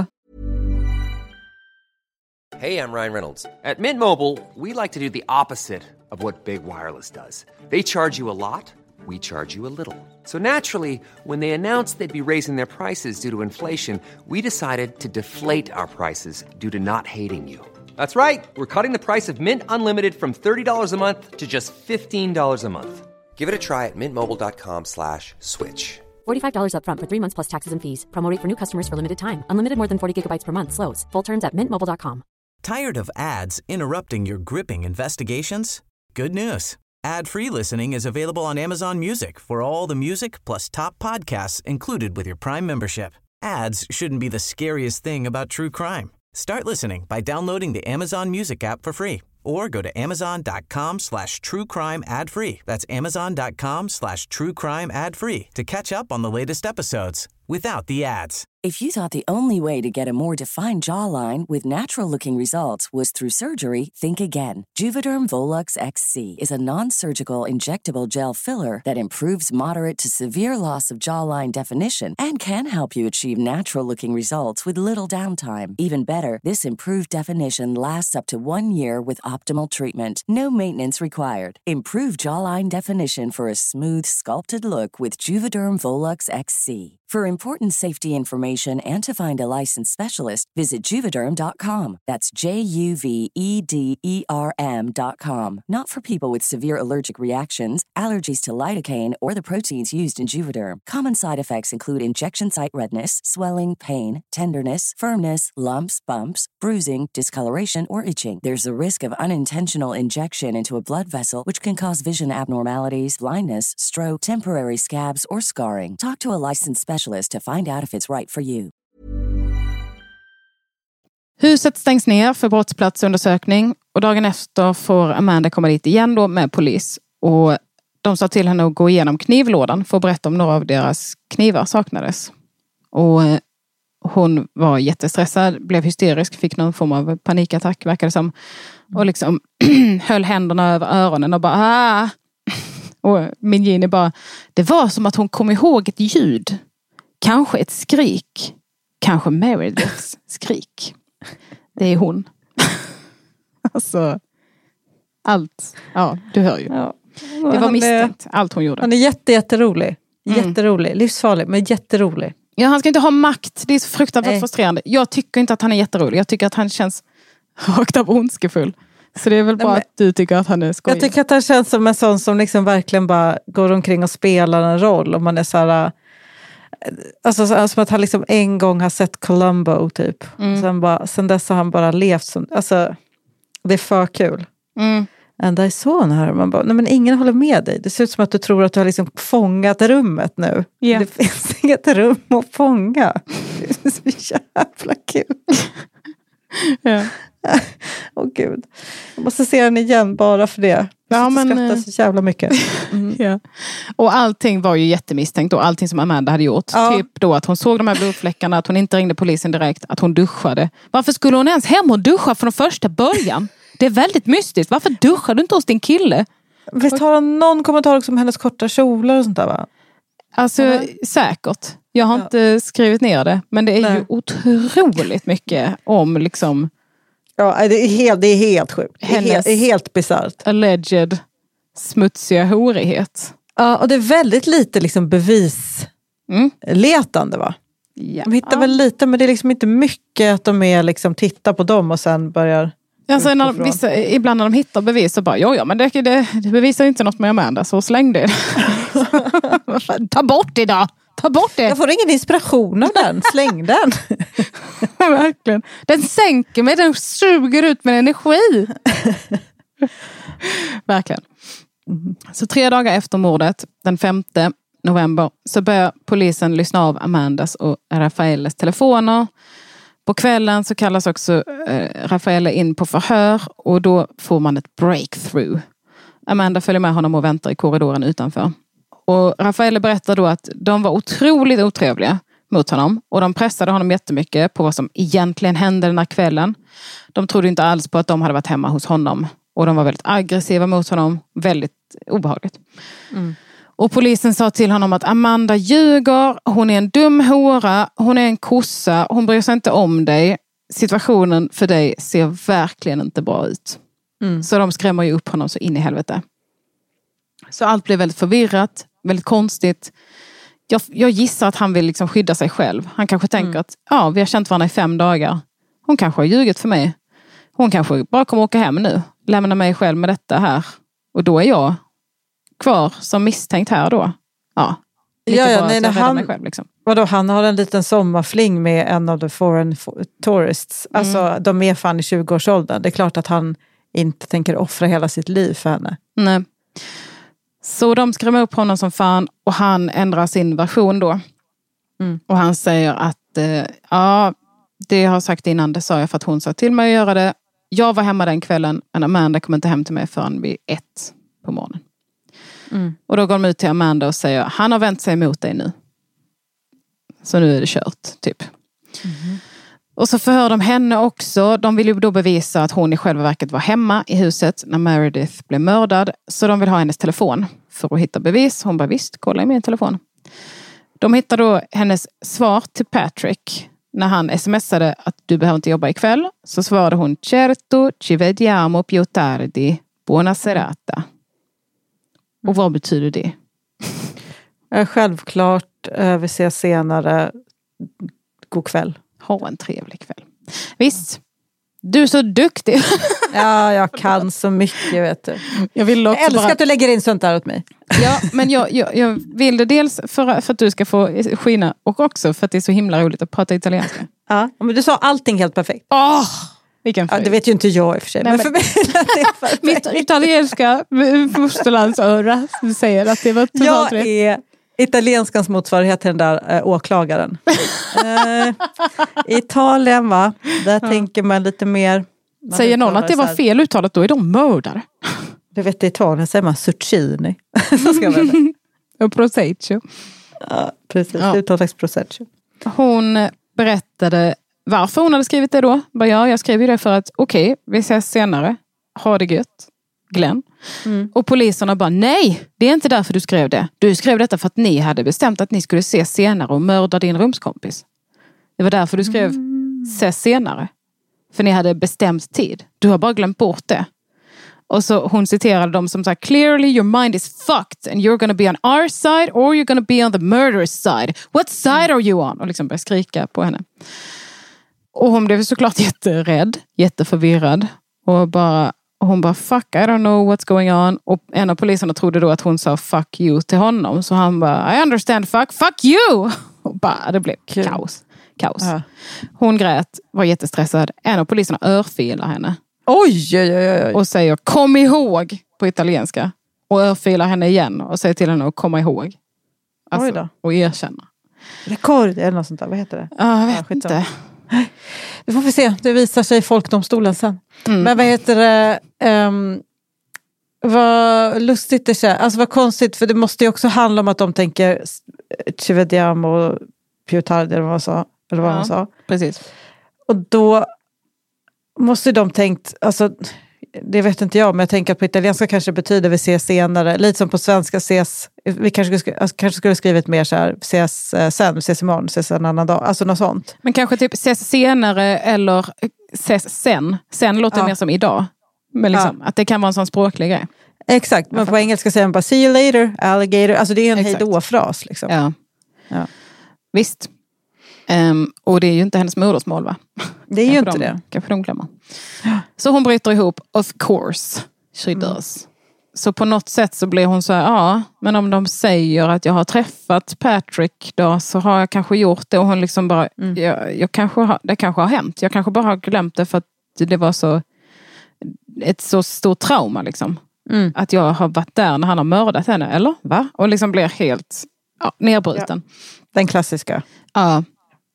Hey, I'm Ryan Reynolds. At Mint Mobile, we like to do the opposite of what Big Wireless does. They charge you a lot, we charge you a little. So naturally, when they announced they'd be raising their prices due to inflation, we decided to deflate our prices due to not hating you. That's right. We're cutting the price of Mint Unlimited from thirty dollars a month to just fifteen dollars a month. Give it a try at mintmobile.com slash switch. forty-five dollars up front for three months plus taxes and fees. Promo rate for new customers for limited time. Unlimited more than forty gigabytes per month. Slows full terms at mint mobile dot com. Tired of ads interrupting your gripping investigations? Good news. Ad-free listening is available on Amazon Music for all the music plus top podcasts included with your Prime membership. Ads shouldn't be the scariest thing about true crime. Start listening by downloading the Amazon Music app for free or go to amazon.com slash true crime ad free. That's amazon.com slash true crime ad free to catch up on the latest episodes without the ads. If you thought the only way to get a more defined jawline with natural-looking results was through surgery, think again. Juvederm Volux X C is a non-surgical injectable gel filler that improves moderate to severe loss of jawline definition and can help you achieve natural-looking results with little downtime. Even better, this improved definition lasts up to one year with optimal treatment. No maintenance required. Improve jawline definition for a smooth, sculpted look with Juvederm Volux X C. For important safety information and to find a licensed specialist, visit Juvederm dot com. That's J U V E D E R M dot com. Not for people with severe allergic reactions, allergies to lidocaine, or the proteins used in Juvederm. Common side effects include injection site redness, swelling, pain, tenderness, firmness, lumps, bumps, bruising, discoloration, or itching. There's a risk of unintentional injection into a blood vessel, which can cause vision abnormalities, blindness, stroke, temporary scabs, or scarring. Talk to a licensed specialist to find out if it's right for you. Huset stängs ner för brottsplatsundersökning och dagen efter får Amanda komma dit igen då med polis. Och de sa till henne att gå igenom knivlådan för att berätta om några av deras knivar saknades. Och hon var jättestressad, blev hysterisk, fick någon form av panikattack verkar det som. Och liksom höll händerna över öronen och bara ah! Och Mingini bara, det var som att hon kom ihåg ett ljud. Kanske ett skrik. Kanske Merediths skrik. Det är hon. Alltså, allt. Ja, du hör ju. Ja. Det var misstänkt, allt hon gjorde. Han är jätte, jätterolig. Jätterolig. Mm. Livsfarlig, men jätterolig. Ja, han ska inte ha makt. Det är så fruktansvärt Nej. frustrerande. Jag tycker inte att han är jätterolig. Jag tycker att han känns rakt av ondskefull. Så det är väl bara Nej, att du tycker att han är skojig. Jag tycker att han känns som en sån som liksom verkligen bara går omkring och spelar en roll. Om man är så här... Alltså som att han liksom en gång har sett Columbo typ. Mm. Sen, bara, sen dess har han bara levt som... Alltså, det är för kul. Mm. Ända i sån här. Man bara, nej men ingen håller med dig. Det ser ut som att du tror att du har liksom fångat rummet nu. Yeah. Det finns inget rum att fånga. Det är så jävla kul. Ja. Åh oh, gud. Jag måste se den igen bara för det. Jag ja, men, skrattar så jävla mycket. Mm. Ja. Och allting var ju jättemisstänkt då. Allting som Amanda hade gjort. Ja. Typ då att hon såg de här blodfläckarna. Att hon inte ringde polisen direkt. Att hon duschade. Varför skulle hon ens hem och duscha från första början? Det är väldigt mystiskt. Varför duschar du inte hos din kille? Visst har hon någon kommentar också om hennes korta kjolar och sånt där va? Alltså mm. säkert. Jag har ja. inte skrivit ner det. Men det är Nej. ju otroligt mycket om liksom... Ja, det är helt, det är helt sjukt. Det är helt, det är helt bisarrt. Alleged smutsiga horighet. Ja, och det är väldigt lite liksom bevisletande va? Ja. De hittar väl lite, men det är liksom inte mycket att de är liksom tittar på dem och sen börjar... Alltså, när de, vissa, ibland när de hittar bevis så bara, jo, ja, men det, det, det bevisar inte något med Amanda, så släng det. Ta bort det då! Ta bort det! Jag får ingen inspiration av den, släng den. Verkligen. Den sänker mig, den suger ut med energi. Verkligen. Så tre dagar efter mordet, den femte november, så börjar polisen lyssna av Amandas och Rafaels telefoner. På kvällen så kallas också eh, Rafaela in på förhör och då får man ett breakthrough. Amanda följer med honom och väntar i korridoren utanför. Och Rafaela berättar då att de var otroligt otrevliga mot honom och de pressade honom jättemycket på vad som egentligen hände den här kvällen. De trodde inte alls på att de hade varit hemma hos honom och de var väldigt aggressiva mot honom. Väldigt obehagligt. Mm. Och polisen sa till honom att Amanda ljuger, hon är en dum hora, hon är en kossa, hon bryr sig inte om dig. Situationen för dig ser verkligen inte bra ut. Mm. Så de skrämmer ju upp honom så in i helvete. Så allt blev väldigt förvirrat, väldigt konstigt. Jag, jag gissar att han vill liksom skydda sig själv. Han kanske tänker mm. att ja, vi har känt varandra i fem dagar. Hon kanske har ljugit för mig. Hon kanske bara kommer åka hem nu. Lämna mig själv med detta här. Och då är jag kvar som misstänkt här då. Ja, lite ja, ja, bara nej, att jag han, mig själv liksom. Vadå, han har en liten sommarfling med en av the foreign tourists. Alltså mm. de är fan i tjugo-årsåldern. Det är klart att han inte tänker offra hela sitt liv för henne. Nej. Så de skrämmer upp honom som fan och han ändrar sin version då. Mm. Och han säger att eh, ja, det jag har sagt innan, det sa jag för att hon sa till mig att göra det. Jag var hemma den kvällen, men Amanda kom inte hem till mig förrän vid ett på morgonen. Mm. Och då går de ut till Amanda och säger han har vänt sig emot dig nu. Så nu är det kört, typ. Mm. Och så förhör de henne också. De vill ju då bevisa att hon i själva verket var hemma i huset när Meredith blev mördad. Så de vill ha hennes telefon för att hitta bevis. Hon bara visst, kolla i min telefon. De hittar då hennes svar till Patrick. När han smsade att du behöver inte jobba ikväll. Så svarade hon certo ci vediamo più tardi. Buona serata. Och vad betyder det? Självklart, vi ses senare. God kväll. Ha en trevlig kväll. Visst, du är så duktig. Ja, jag kan så mycket, vet du. Jag, vill också jag älskar bara... att du lägger in sånt där åt mig. Ja, men jag, jag, jag vill det dels för, för att du ska få skina och också för att det är så himla roligt att prata italienska. Ja, men du sa allting helt perfekt. Åh, oh, vilken ja, det vet ju inte jag i och för sig. Nej, men för mig är det perfekt. Mitt italienska fosterlandsöra säger att det var totalt rätt. Jag är italienskans motsvarighet till den där äh, åklagaren. uh, Italien, va? Där ja. tänker man lite mer... Man säger någon att det var fel uttalat, då är de mördare. Du vet, i Italien säger man zucchini. Så ska man och prosecco. Ja, precis. Ja. Det uttalas prosecco. Hon berättade varför hon hade skrivit det då. Bara, ja, jag skrev ju det för att okej, okay, vi ses senare. Ha det gött. Glenn. Mm. Och poliserna bara, nej, det är inte därför du skrev det. Du skrev detta för att ni hade bestämt att ni skulle ses senare och mörda din rumskompis. Det var därför du skrev mm. ses senare. För ni hade bestämt tid. Du har bara glömt bort det. Och så hon citerade dem som sa, clearly your mind is fucked and you're gonna be on our side or you're gonna be on the murderer's side. What side are you on? Och liksom började skrika på henne. Och hon blev såklart jätterädd, jätteförvirrad och bara Och hon bara, fuck, I don't know what's going on. Och en av poliserna trodde då att hon sa fuck you till honom. Så han bara, I understand, fuck, fuck you! Och bara, det blev Kul. kaos. kaos. Ja. Hon grät, var jättestressad. En av poliserna örfilar henne. Oj, oj, oj, oj. Och säger, kom ihåg på italienska. Och örfilar henne igen och säger till henne att komma ihåg. Alltså, oj då. Och erkänna. Rekord eller något sånt där, vad heter det? Ja, jag vet ja, inte. Det får vi se, det visar sig i folkdomstolen sen. Mm. Men vad heter det, um, vad lustigt det känns, alltså vad konstigt, för det måste ju också handla om att de tänker ci vediamo più tardi eller vad man sa, eller vad ja, man sa. Precis. Och då måste de tänkt, alltså det vet inte jag, men jag tänker att på italienska kanske betyder vi ses senare, lite som på svenska ses, vi kanske skulle, alltså, kanske skulle skrivit mer så här, ses eh, sen, ses imorgon, ses en annan dag, alltså något sånt. Men kanske typ ses senare eller ses sen, sen låter ja. mer som idag, men liksom, ja. att det kan vara en sån språklig grej. Exakt, men på engelska säger man bara see you later, alligator, alltså det är en hejdå-fras liksom. Ja. Ja. Visst. Um, och det är ju inte hennes modersmål, va? Det är ju inte de, det. Kanske de glömmer. Så hon bryter ihop, of course she does. Mm. Så på något sätt så blir hon så här, ja, men om de säger att jag har träffat Patrick då, så har jag kanske gjort det. Och hon liksom bara, mm. jag, jag kanske har, det kanske har hänt. Jag kanske bara har glömt det för att det var så ett så stort trauma liksom. Mm. Att jag har varit där när han har mördat henne, eller? Va? Och liksom blir helt ja, nedbruten. Ja. Den klassiska. Ja.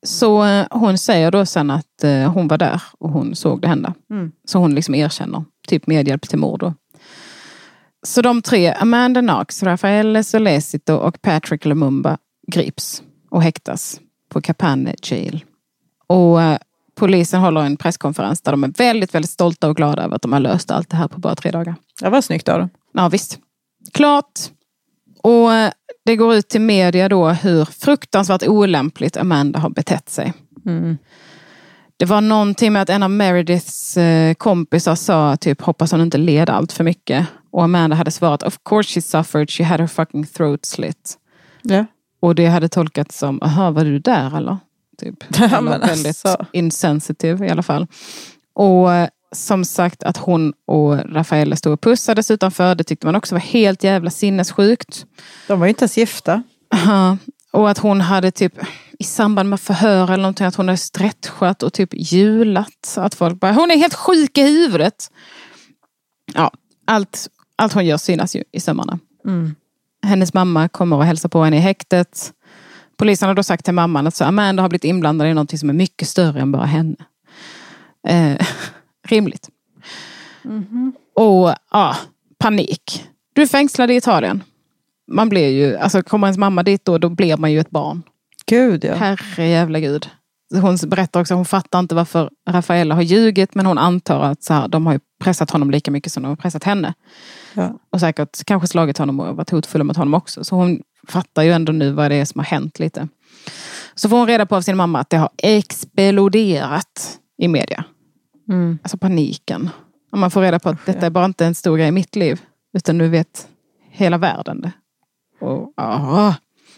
Så eh, hon säger då sen att eh, hon var där och hon såg det hända. Mm. Så hon liksom erkänner, typ medhjälp till mord då. Så de tre, Amanda Knox, Rafael Solesito och Patrick Lumumba, grips och häktas på Capane Jail. Och eh, polisen håller en presskonferens där de är väldigt, väldigt stolta och glada över att de har löst allt det här på bara tre dagar. Det var snyggt av dem. Ja, visst. Klart. Och det går ut till media då hur fruktansvärt olämpligt Amanda har betett sig. Mm. Det var någonting med att en av Merediths kompisar sa typ hoppas hon inte led allt för mycket. Och Amanda hade svarat of course she suffered, she had her fucking throat slit. Ja. Och det hade tolkats som, aha, var du där eller? Typ. Ja, eller väldigt alltså. insensitive i alla fall. Och som sagt att hon och Rafaela stod och pussades utanför. Det tyckte man också var helt jävla sinnessjukt. De var ju inte ens gifta. Uh, och att hon hade typ i samband med förhör eller någonting att hon hade stretchat och typ hjulat. Så att folk bara, hon är helt sjuk i huvudet. Ja, allt, allt hon gör synas ju i sömmarna. Mm. Hennes mamma kommer och hälsar på henne i häktet. Polisen har då sagt till mamman att så Amanda har blivit inblandad i någonting som är mycket större än bara henne. Eh, rimligt. Mm-hmm. Och ja, panik. Du är fängslad i Italien. Man blir ju, alltså kommer ens mamma dit då, då blir man ju ett barn. Gud, ja. Herre jävla gud. Hon berättar också, hon fattar inte varför Rafaela har ljugit, men hon antar att så här, de har ju pressat honom lika mycket som de har pressat henne. Ja. Och säkert kanske slagit honom och varit hotfulla mot honom också. Så hon fattar ju ändå nu vad det är som har hänt lite. Så får hon reda på av sin mamma att det har exploderat i media. Mm. Alltså paniken. Och man får reda på att detta är bara inte en stor grej i mitt liv. Utan nu vet hela världen det. Och, ah.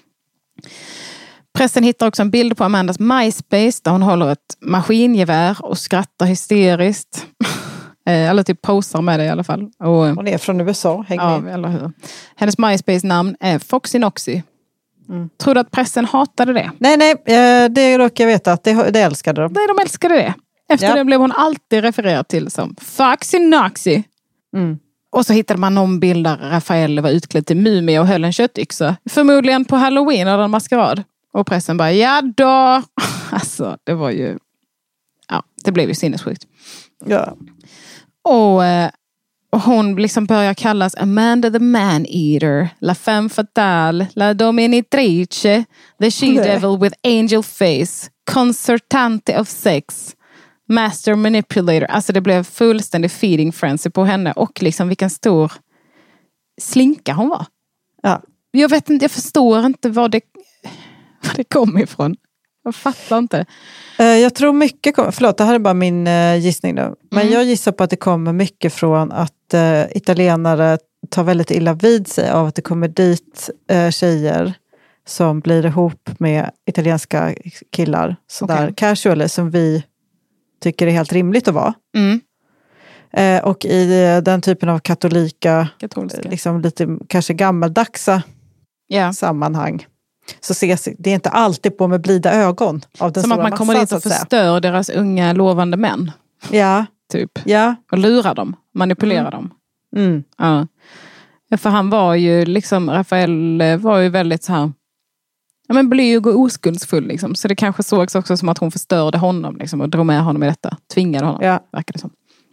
Pressen hittar också en bild på Amandas MySpace där hon håller ett maskingevär och skrattar hysteriskt. Eller typ posar med det i alla fall. Och, hon är från U S A, häng ja, med. Eller hur. Hennes MySpace-namn är Foxy Noxy. Mm. Tror du att pressen hatade det? Nej, nej, det råkar jag veta att det, det älskade de. Nej, de älskade det. Efter ja. det blev hon alltid refererad till som Foxy Noxy. Mm. Och så hittade man någon bild där Rafael var utklädd till mumie och höll en köttyxa. Förmodligen på Halloween eller en maskerad. Och pressen bara, ja då. Alltså, det var ju... Ja, det blev ju sinnessjukt. Ja. Och, och hon liksom börjar kallas Amanda the Man-Eater, La Femme Fatale, La Dominatrice, The She-Devil with Angel Face, Concertante of Sex, Master Manipulator. Alltså det blev fullständig feeding frenzy på henne. Och liksom vilken stor slinka hon var. Ja. Jag vet inte, jag förstår inte vad det, vad det kom ifrån. Jag fattar inte. Jag tror mycket, förlåt det här är bara min gissning då. Men mm. jag gissar på att det kommer mycket från att uh, italienare tar väldigt illa vid sig av att det kommer dit uh, tjejer som blir ihop med italienska killar. Sådär okay. casually som vi tycker är helt rimligt att vara. Mm. Uh, och i uh, den typen av katolika, Katolska. liksom lite kanske gammaldagsa yeah. sammanhang. Så ses det är inte alltid på med blida ögon av den som stora att man kommer dit och förstör deras unga lovande män. Ja. Typ. Ja. Och lurar dem. Manipulerar mm. dem. Mm. Ja. För han var ju liksom, Rafael var ju väldigt så här, ja men blyg och oskuldsfull liksom. Så det kanske sågs också som att hon förstörde honom liksom, och drog med honom i detta. Tvingade honom, ja. verkar det som.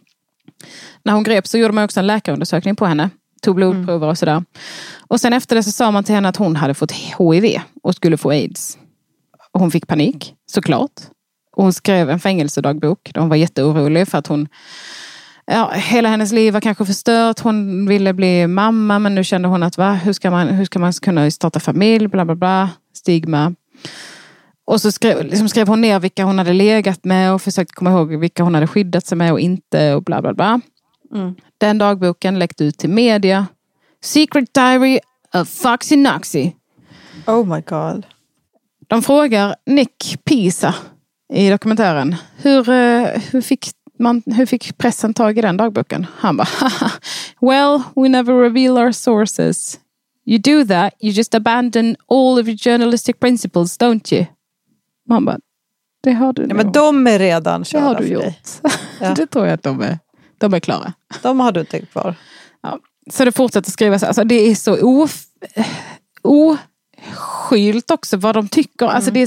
När hon greps så gjorde man också en läkarundersökning på henne. Tog blodprover mm. och sådär. Och sen efter det så sa man till henne att hon hade fått H I V och skulle få AIDS. Och hon fick panik, såklart. Och hon skrev en fängelsedagbok där hon var jätteorolig för att hon, ja, hela hennes liv var kanske förstört. Hon ville bli mamma men nu kände hon att va, hur ska man, hur ska man kunna starta familj, bla bla bla, stigma. Och så skrev, liksom skrev hon ner vilka hon hade legat med och försökte komma ihåg vilka hon hade skyddat sig med och inte och bla bla bla. Mm. Den dagboken läckte ut till media. Secret Diary of Foxy Noxy. Oh my god. De frågar Nick Pisa i dokumentären. Hur, hur, fick man, hur fick pressen tag i den dagboken? Han bara, well, we never reveal our sources. You do that, you just abandon all of your journalistic principles, don't you? Man bara, det har du ja, men de är redan körda. Det har du gjort. Ja. Det tror jag att de är. De är klara. De har du inte kvar. Ja. Så det fortsätter skrivas. Alltså det är så of, oskylt också vad de tycker. Mm. Alltså det är så här,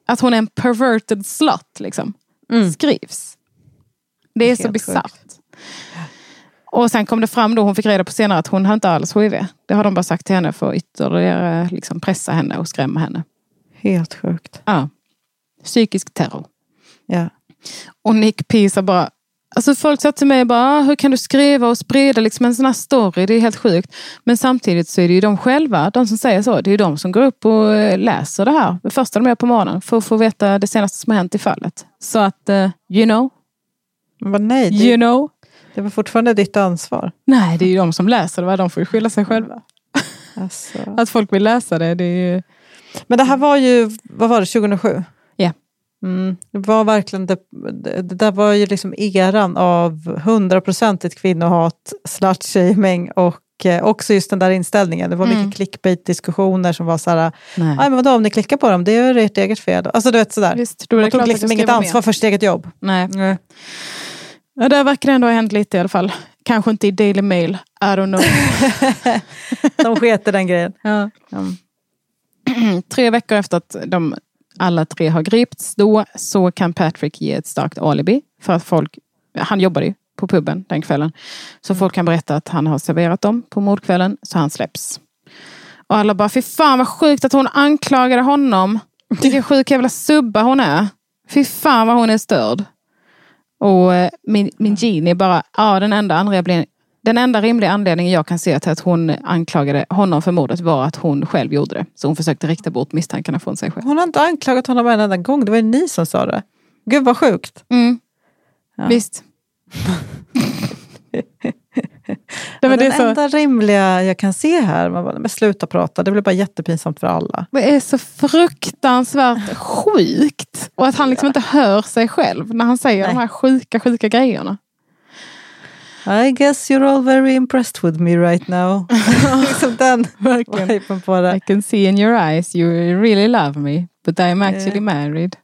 att hon är en perverted slut liksom. Mm. Skrivs. Det är, det är så bisarrt. Och sen kom det fram då, hon fick reda på senare att hon har inte alls H I V. Det har de bara sagt till henne för att ytterligare liksom pressa henne och skrämma henne. Helt sjukt. Ja. Psykisk terror. Ja. Och Nick Pisa bara, alltså folk sa till mig bara, hur kan du skriva och sprida liksom en sån här story? Det är helt sjukt. Men samtidigt så är det ju de själva, de som säger så, det är ju de som går upp och läser det här. Det första de gör på morgonen för att få veta det senaste som har hänt i fallet. Så att, uh, you know. Men nej, det, you know. Det var fortfarande ditt ansvar. Nej, det är ju de som läser det, de får ju skylla sig själva. Alltså. Att folk vill läsa det, det är ju... Men det här var ju, vad var det, tjugohundrasju? Ja. Mm, det var verkligen, det, det, det där var ju liksom eran av hundraprocentigt kvinnohat, slutshaming och eh, också just den där inställningen. Det var mycket mm. clickbait-diskussioner som var så här, nej men vadå, om ni klickar på dem, det är ju ert eget fel. Alltså du vet sådär. Visst, då är det man tog liksom inget ansvar för sitt eget jobb. Nej. Nej. Ja, där verkar det ändå ha hänt lite i alla fall. Kanske inte i Daily Mail, I don't know. De sket i den grejen. Ja. Mm. Tre veckor efter att de alla tre har gripits då så kan Patrick ge ett starkt alibi för att folk, han jobbade ju på puben den kvällen, så folk kan berätta att han har serverat dem på mordkvällen, så han släpps. Och alla bara, fy fan vad sjukt att hon anklagade honom. Vilken sjuk jävla subba hon är. Fy fan vad hon är störd. Och eh, min, min Jeannie bara, ja den enda anledningen Den enda rimliga anledningen jag kan se till att hon anklagade honom för mordet var att hon själv gjorde det. Så hon försökte rikta bort misstankarna från sig själv. Hon har inte anklagat honom en enda gång. Det var ju ni som sa det. Gud vad sjukt. Mm. Ja. Visst. det var det den så... enda rimliga jag kan se här. Man bara, men sluta prata. Det blir bara jättepinsamt för alla. Det är så fruktansvärt sjukt. Och att han liksom inte hör sig själv när han säger Nej. de här sjuka, sjuka grejerna. I guess you're all very impressed with me right now. Liksom den verkligen. På det. I can see in your eyes you really love me, but I'm actually yeah. married.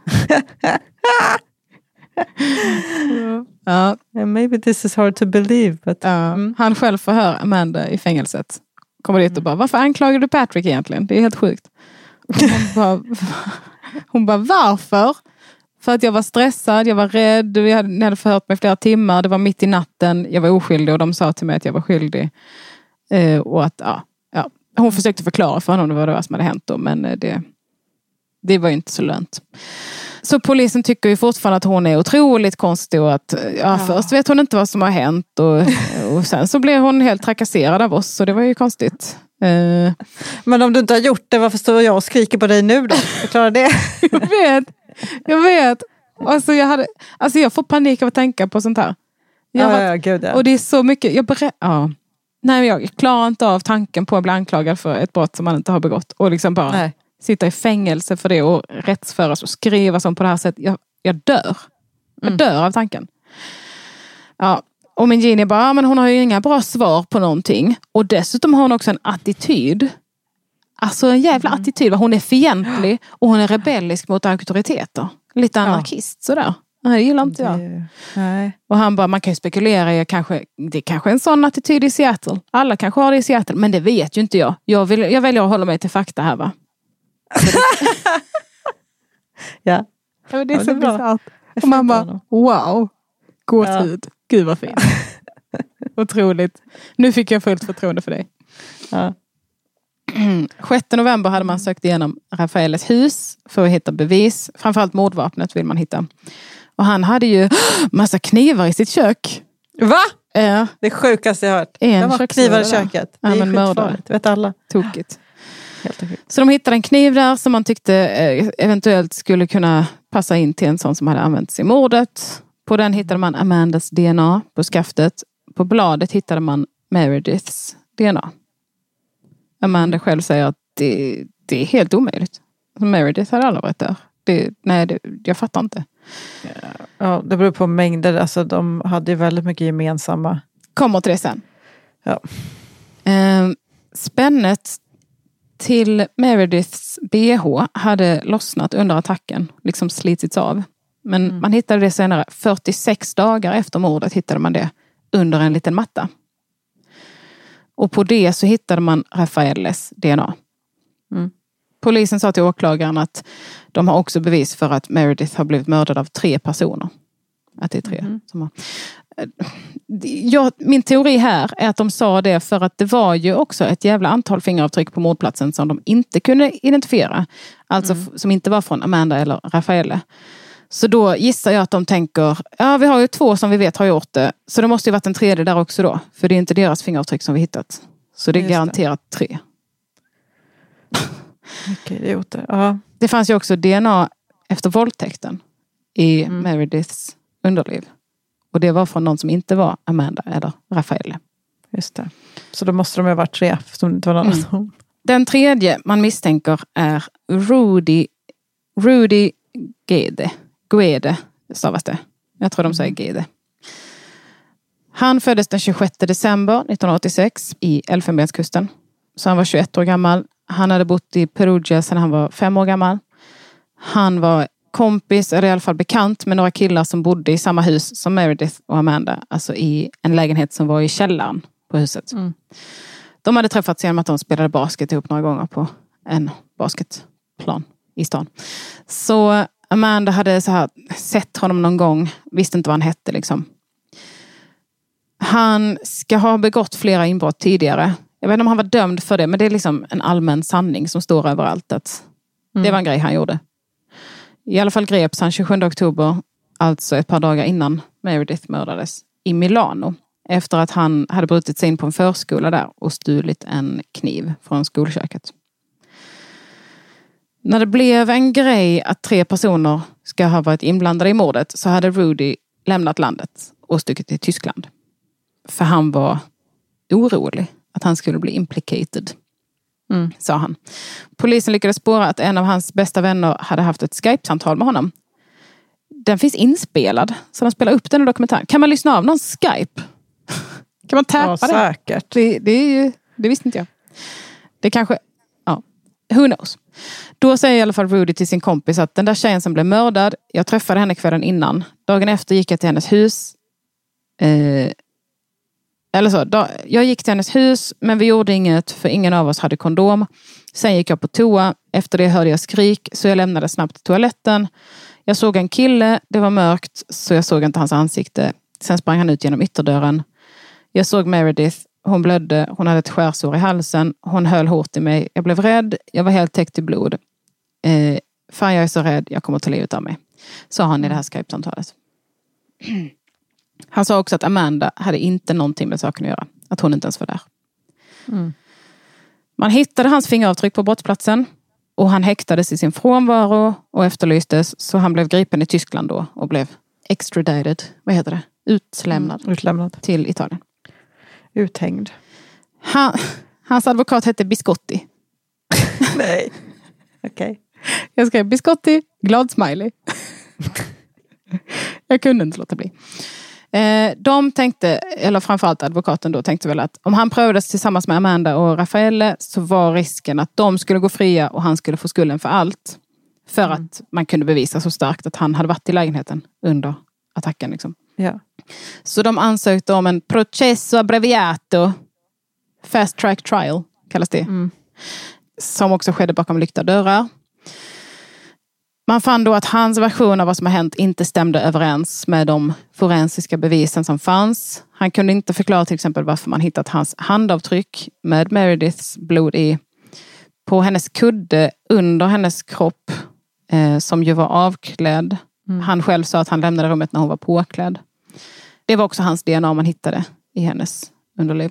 ja. Yeah, maybe this is hard to believe. But... Ja. Mm. Han själv förhör Amanda i fängelset. Kommer dit och bara, varför anklagar du Patrick egentligen? Det är helt sjukt. Hon bara, hon bara varför? För att jag var stressad, jag var rädd, vi hade, ni hade förhört mig flera timmar, det var mitt i natten, jag var oskyldig och de sa till mig att jag var skyldig. Eh, och att, ja, ja, hon försökte förklara för honom vad det var som hade hänt då, men det, det var ju inte så lönt. Så polisen tycker ju fortfarande att hon är otroligt konstig och att, ja, ja. först vet hon inte vad som har hänt och, och sen så blev hon helt trakasserad av oss, så det var ju konstigt. Eh. Men om du inte har gjort det, varför står jag och skriker på dig nu då? Förklara det. Jag vet. Jag vet. Alltså jag, hade, alltså jag får panik av att tänka på sånt här. Jag ja, ja, gud, ja. Och det är så mycket. Jag, berä, ja. Nej, jag klarar inte av tanken på att bli anklagad för ett brott som man inte har begått. Och liksom bara Nej. sitta i fängelse för det och rättsföras och skriva som på det här sättet. Jag, jag dör. Jag mm. dör av tanken. Ja. Och min Jeannie bara, men hon har ju inga bra svar på någonting. Och dessutom har hon också en attityd. Alltså en jävla mm. attityd. Hon är fientlig och hon är rebellisk mot auktoriteter. Lite anarkist ja. sådär. Det gillar inte jag. Det, nej. Och han bara, man kan ju spekulera i kanske, det är kanske en sån attityd i Seattle. Alla kanske har det i Seattle, men det vet ju inte jag. Jag, vill, jag väljer att hålla mig till fakta här va. ja. ja men det är ja, så bra. Och man bara, wow. Gåshud. Ja. Gud vad fint. Otroligt. Nu fick jag fullt förtroende för dig. Ja. sjätte november hade man sökt igenom Rafaeles hus för att hitta bevis. Framförallt mordvapnet vill man hitta. Och han hade ju massa knivar i sitt kök. Va? Ja. Det sjukaste jag hört. En det var knivar i köket. Ja, det är men mördare. Det vet alla. Tokigt. Helt så de hittade en kniv där som man tyckte eventuellt skulle kunna passa in till en sån som hade använts i mordet. På den hittade man Amandas D N A på skaftet. På bladet hittade man Merediths D N A. Amanda själv säger att det, det är helt omöjligt. Meredith hade aldrig varit där. Det, nej, det, jag fattar inte. Ja, det beror på mängder. Alltså, de hade ju väldigt mycket gemensamma. Kommer till det sen. Ja. Eh, spännet till Merediths B H hade lossnat under attacken. Liksom slitits av. Men mm. man hittade det senare. fyrtiosex dagar efter mordet hittade man det under en liten matta. Och på det så hittade man Rafaeles D N A. Mm. Polisen sa till åklagaren att de har också bevis för att Meredith har blivit mördad av tre personer. Att det är tre. Mm. Som har... jag, min teori här är att de sa det för att det var ju också ett jävla antal fingeravtryck på mordplatsen som de inte kunde identifiera. Alltså mm. f- som inte var från Amanda eller Rafaele. Så då gissar jag att de tänker, ja vi har ju två som vi vet har gjort det. Så det måste ju varit en tredje där också då. För det är inte deras fingeravtryck som vi hittat. Så det är Just garanterat det. tre. Mycket idioter. Ja. Det fanns ju också D N A efter våldtäkten i mm. Merediths underliv. Och det var från någon som inte var Amanda eller Rafaele. Just det. Så då måste de ha varit tre. Som inte var någon mm. som... Den tredje man misstänker är Rudy, Rudy Guede. Guede stavas det. Jag tror de säger Guede. Han föddes den tjugosjätte december nittonhundraåttiosex i Elfenbenskusten. Så han var tjugoett år gammal. Han hade bott i Perugia sedan han var fem år gammal. Han var kompis, eller i alla fall bekant med några killar som bodde i samma hus som Meredith och Amanda. Alltså i en lägenhet som var i källaren på huset. Mm. De hade träffats genom att de spelade basket ihop några gånger på en basketplan i stan. Så Amanda hade så här sett honom någon gång. Visste inte vad han hette liksom. Han ska ha begått flera inbrott tidigare. Jag vet inte om han var dömd för det. Men det är liksom en allmän sanning som står överallt. Att mm. det var en grej han gjorde. I alla fall greps han tjugosjunde oktober. Alltså ett par dagar innan Meredith mördades. I Milano. Efter att han hade brutit sig in på en förskola där. Och stulit en kniv från skolköket. När det blev en grej att tre personer ska ha varit inblandade i mordet. Så hade Rudy lämnat landet. Och stuckit till Tyskland. För han var orolig att han skulle bli implicated, mm. sa han. Polisen lyckades spåra att en av hans bästa vänner hade haft ett Skype-samtal med honom. Den finns inspelad, så de spelar upp den i dokumentären. Kan man lyssna av någon Skype? Kan man täpa ja, det? Säkert. Det, det, är ju, det visste inte jag. Det kanske, ja, who knows. Då säger i alla fall Rudy till sin kompis att den där tjejen som blev mördad, jag träffade henne kvällen innan. Dagen efter gick jag till hennes hus. Eh, Eller så, då, jag gick till hennes hus men vi gjorde inget för ingen av oss hade kondom. Sen gick jag på toa. Efter det hörde jag skrik så jag lämnade snabbt till toaletten. Jag såg en kille, det var mörkt så jag såg inte hans ansikte. Sen sprang han ut genom ytterdörren. Jag såg Meredith, hon blödde, hon hade ett skärsår i halsen. Hon höll hårt i mig, jag blev rädd, jag var helt täckt i blod. Eh, fan jag är så rädd, jag kommer ta livet av mig. Sa han i det här Skype-samtalet. Han sa också att Amanda hade inte någonting med saken att göra. Att hon inte ens var där. Mm. Man hittade hans fingeravtryck på brottsplatsen. Och han häktades i sin frånvaro. Och efterlystes. Så han blev gripen i Tyskland då. Och blev extradited. Vad heter det? Utlämnad. Mm, utlämnad. Till Italien. Uthängd. Han, hans advokat hette Biscotti. Nej. Okej. Okay. Jag skrev Biscotti, glad smiley. Jag kunde inte låta bli. De tänkte, eller framförallt advokaten då tänkte väl att om han prövades tillsammans med Amanda och Rafaele så var risken att de skulle gå fria och han skulle få skulden för allt. För mm. att man kunde bevisa så starkt att han hade varit i lägenheten under attacken. Liksom. Ja. Så de ansökte om en processo abbreviato, fast track trial kallas det. Mm. Som också skedde bakom lyckta dörrar. Man fann då att hans version av vad som har hänt inte stämde överens med de forensiska bevisen som fanns. Han kunde inte förklara till exempel varför man hittat hans handavtryck med Merediths blod i på hennes kudde under hennes kropp eh, som ju var avklädd. Mm. Han själv sa att han lämnade rummet när hon var påklädd. Det var också hans D N A man hittade i hennes underliv.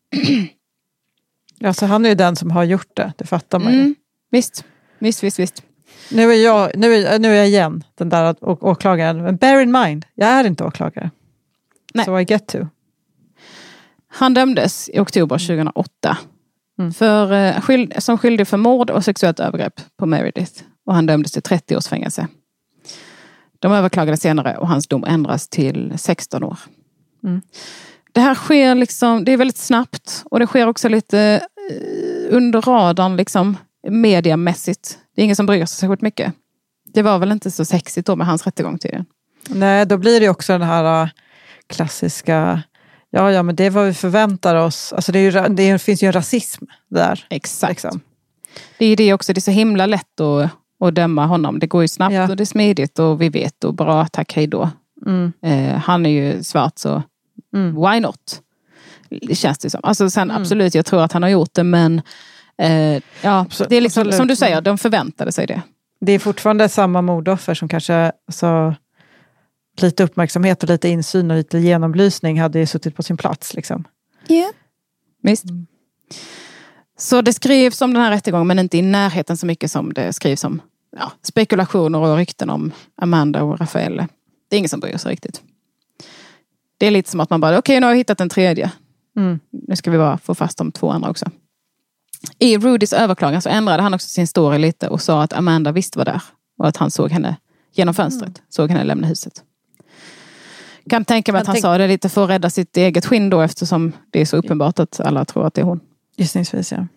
Ja, så han är ju den som har gjort det, det fattar man ju. Mm, visst, visst, visst, visst. Nu är jag, nu är, nu är jag igen den där å, åklagaren. Men bear in mind, jag är inte åklagare. Nej. So I get to. Han dömdes i oktober tjugohundraåtta. Mm. För, eh, skyld, som skyldig för mord och sexuellt övergrepp på Meredith. Och han dömdes till trettio års fängelse. De överklagade senare och hans dom ändras till sexton år. Mm. Det här sker liksom, det är väldigt snabbt. Och det sker också lite eh, under radarn liksom, mediamässigt. Det är ingen som bryr sig särskilt mycket. Det var väl inte så sexigt då med hans rättegång tydligen. Nej, då blir det också den här klassiska, ja ja men det är vad vi förväntar oss. Alltså det, är ju, det finns ju en rasism där. Exakt. Liksom. Det är det också, det är så himla lätt att, att döma honom. Det går ju snabbt Ja. och det är smidigt och vi vet och bra, tack, hej då. Mm. Eh, han är ju svart så Mm. why not? Det känns det som. Alltså sen Mm. absolut, jag tror att han har gjort det, men eh, ja, det är liksom, absolut. som du säger, de förväntade sig det. Det är fortfarande samma mordoffer som kanske så lite uppmärksamhet och lite insyn och lite genomlysning hade ju suttit på sin plats liksom. Yeah. Visst. Mm. Så det skrivs om den här rättegången, men inte i närheten så mycket som det skrivs om ja, spekulationer och rykten om Amanda och Rafael. Det är ingen som bryr sig riktigt. Det är lite som att man bara, okej, okay, nu har jag hittat en tredje. Mm. Nu ska vi bara få fast de två andra också. I Rudys överklagan så ändrade han också sin story lite och sa att Amanda visst var där. Och att han såg henne genom fönstret. Mm. Såg henne lämna huset. Kan tänka mig att han tänk... sa det lite för att rädda sitt eget skinn då, eftersom det är så uppenbart att alla tror att det är hon. Gissningsvis, ja.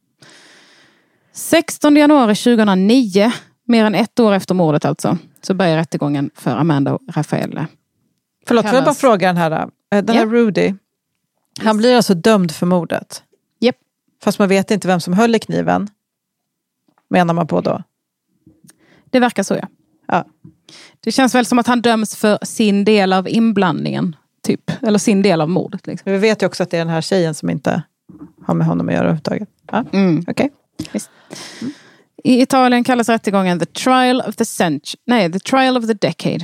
sextonde januari tjugohundranio, mer än ett år efter mordet alltså, så börjar rättegången för Amanda och Rafael. Förlåt, får jag bara fråga den här. Den här yeah. Rudy, han blir alltså dömd för mordet? Japp. Yep. Fast man vet inte vem som höll i kniven. Menar man på då? Det verkar så, ja. Ja. Det känns väl som att han döms för sin del av inblandningen, typ. Eller sin del av mordet. Liksom. Vi vet ju också att det är den här tjejen som inte har med honom att göra överhuvudtaget. Ja, mm. okej. Okay. Mm. I Italien kallas rättegången The Trial of the Century. Nej, The Trial of the Decade.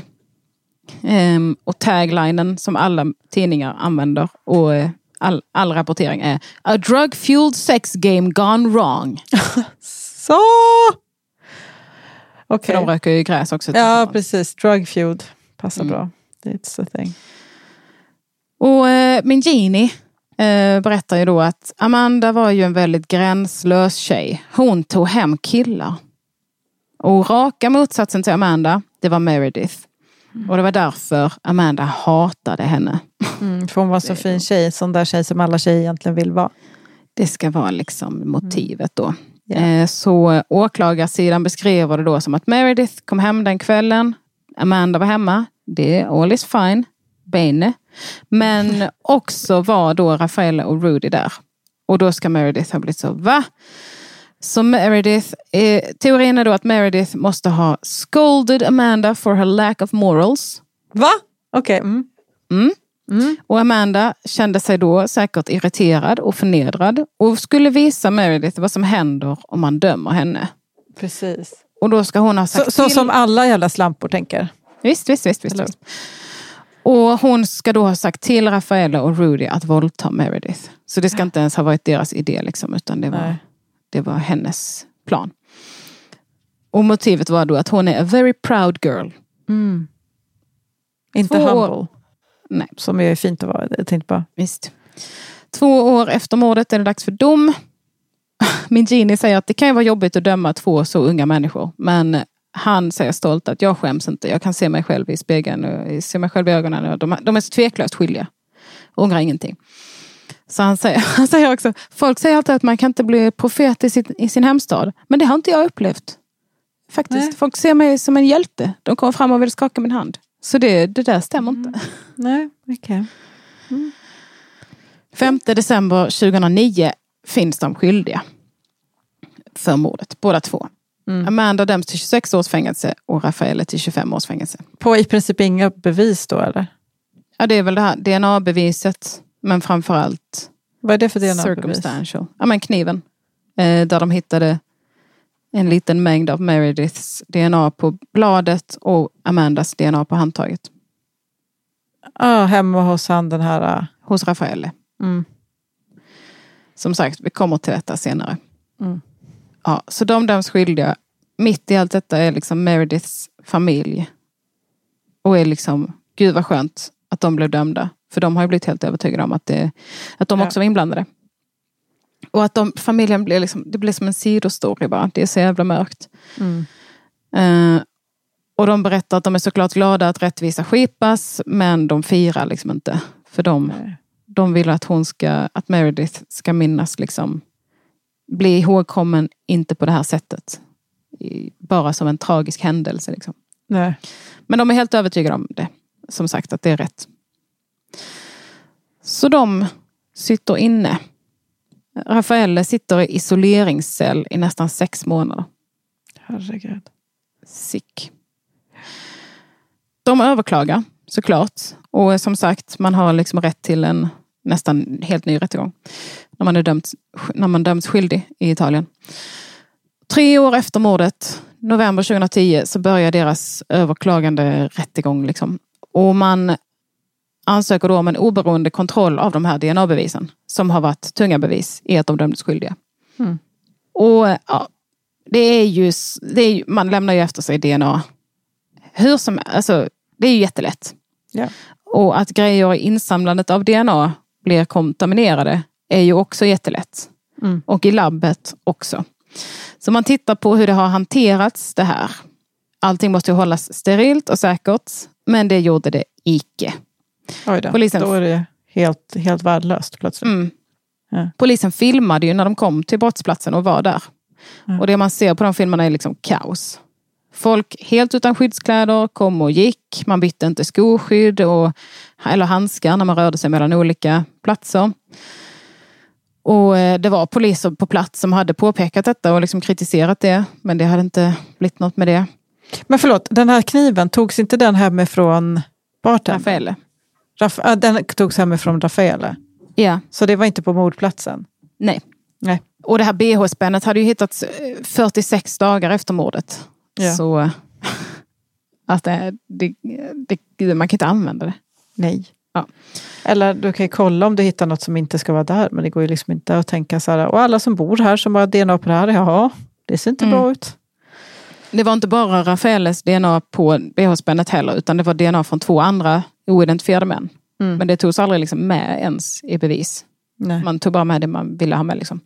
Um, och taglinen som alla tidningar använder och all, all rapportering är A drug-fueled sex game gone wrong. Så! Okay. För de röker ju gräs också. Ja, precis. Drug-fueled. Passar mm. bra. It's a thing. Och eh, min Genie eh, berättar ju då att Amanda var ju en väldigt gränslös tjej. Hon tog hem killar. Och raka motsatsen till Amanda, det var Meredith. Mm. Och det var därför Amanda hatade henne. Mm, för hon var så det, fin tjej. Sån där tjej som alla tjejer egentligen vill vara. Det ska vara liksom motivet då. Yeah. Eh, så åklagarsidan beskrev det då som att Meredith kom hem den kvällen. Amanda var hemma. Det är all is fine. Bene. Men också var då Rafael och Rudy där. Och då ska Meredith ha blivit så, va? Så Meredith, eh, teorin är då att Meredith måste ha scolded Amanda for her lack of morals. Va? Okej. Okay. Mm. Mm. Mm. Och Amanda kände sig då säkert irriterad och förnedrad. Och skulle visa Meredith vad som händer om man dömer henne. Precis. Och då ska hon ha sagt så, så till... som alla jävla slampor tänker. Visst, visst, visst. visst, visst. Och hon ska då ha sagt till Rafaela och Rudy att våldta Meredith. Så det ska inte ens ha varit deras idé liksom, utan det var, det var hennes plan. Och motivet var då att hon är a very proud girl. Mm. Inte Två humble. År. Nej. Som är fint att vara, jag tänkte bara. Visst. Två år efter mordet är det dags för dom. Min Genie säger att det kan ju vara jobbigt att döma två så unga människor. Men han säger stolt att jag skäms inte. Jag kan se mig själv i spegeln och se mig själv i ögonen. Och de, de är så tveklöst skyldiga. Ångrar ingenting. Så han säger, han säger också, folk säger alltid att man kan inte bli profet i sin, i sin hemstad. Men det har inte jag upplevt. Faktiskt. Nej. Folk ser mig som en hjälte. De kommer fram och vill skaka min hand. Så det, det där stämmer mm. inte. Nej, okej. Okay. Mm. femte december tjugohundranio finns de skyldiga för mordet, båda två. Mm. Amanda döms till tjugosex års fängelse och Rafael till tjugofem års fängelse. På i princip inga bevis då, eller? Ja, det är väl det här D N A-beviset, men framförallt vad är det för D N A-bevis? Circumstantial. Ja, men kniven. Eh, där de hittade en liten mängd av Merediths D N A på bladet och Amandas D N A på handtaget. Ja, ah, hemma hos han den här... Uh... Hos Rafael. Mm. Som sagt, vi kommer till detta senare. Mm. Ja, så de döms skyldiga. Mitt i allt detta är liksom Merediths familj. Och är liksom, gud vad skönt att de blev dömda. För de har ju blivit helt övertygade om att, det, att de ja. också var inblandade. Och att de, familjen blir liksom, det blir som en sidostory bara. Det är så jävla mörkt. Mm. Uh, och de berättar att de är såklart glada att rättvisa skipas. Men de firar liksom inte. För de, de vill att hon ska, att Meredith ska minnas liksom, bli ihågkommen inte på det här sättet. Bara som en tragisk händelse liksom. Nej. Men de är helt övertygade om det. Som sagt att det är rätt. Så de sitter inne. Rafael sitter i isoleringscell i nästan sex månader. Herregud. Sick. De överklagar såklart. Och som sagt, man har liksom rätt till en nästan helt ny rättegång. När man är dömt, när man döms skyldig i Italien. Tre år efter mordet, november tjugohundratio, så börjar deras överklagande rättegång. Liksom. Och man ansöker då om en oberoende kontroll av de här D N A-bevisen. Som har varit tunga bevis i att de dömdes skyldiga. Mm. Och ja, det är ju, det är ju, man lämnar ju efter sig D N A. Hur som, alltså, det är ju jättelätt. Ja. Och att grejer i insamlandet av D N A blir kontaminerade är ju också jättelätt. Mm. Och i labbet också. Så man tittar på hur det har hanterats det här. Allting måste ju hållas sterilt och säkert. Men det gjorde det icke. Oj då. Polisen... Då är det helt, helt värdelöst plötsligt. Mm. Ja. Polisen filmade ju när de kom till brottsplatsen och var där. Ja. Och det man ser på de filmerna är liksom kaos. Folk helt utan skyddskläder kom och gick. Man bytte inte skoskydd och, eller handskar när man rörde sig mellan olika platser. Och det var poliser på plats som hade påpekat detta och liksom kritiserat det. Men det hade inte blivit något med det. Men förlåt, den här kniven, togs inte den hemifrån bartendern? Raffaele. Raff- den togs hemifrån Raffaele? Ja. Så det var inte på mordplatsen? Nej. Nej. Och det här B H-spännet hade ju hittats fyrtiosex dagar efter mordet. Ja. Så att det, det, det, man kan inte använda det. Nej. Ja. Eller du kan ju kolla om du hittar något som inte ska vara där. Men det går ju liksom inte att tänka så här. Och alla som bor här som har D N A på det här. Jaha, det ser inte mm. bra ut. Det var inte bara Raffaeles D N A på B H-spännet heller. Utan det var D N A från två andra oidentifierade män. Mm. Men det togs aldrig liksom med ens i bevis. Nej. Man tog bara med det man ville ha med liksom.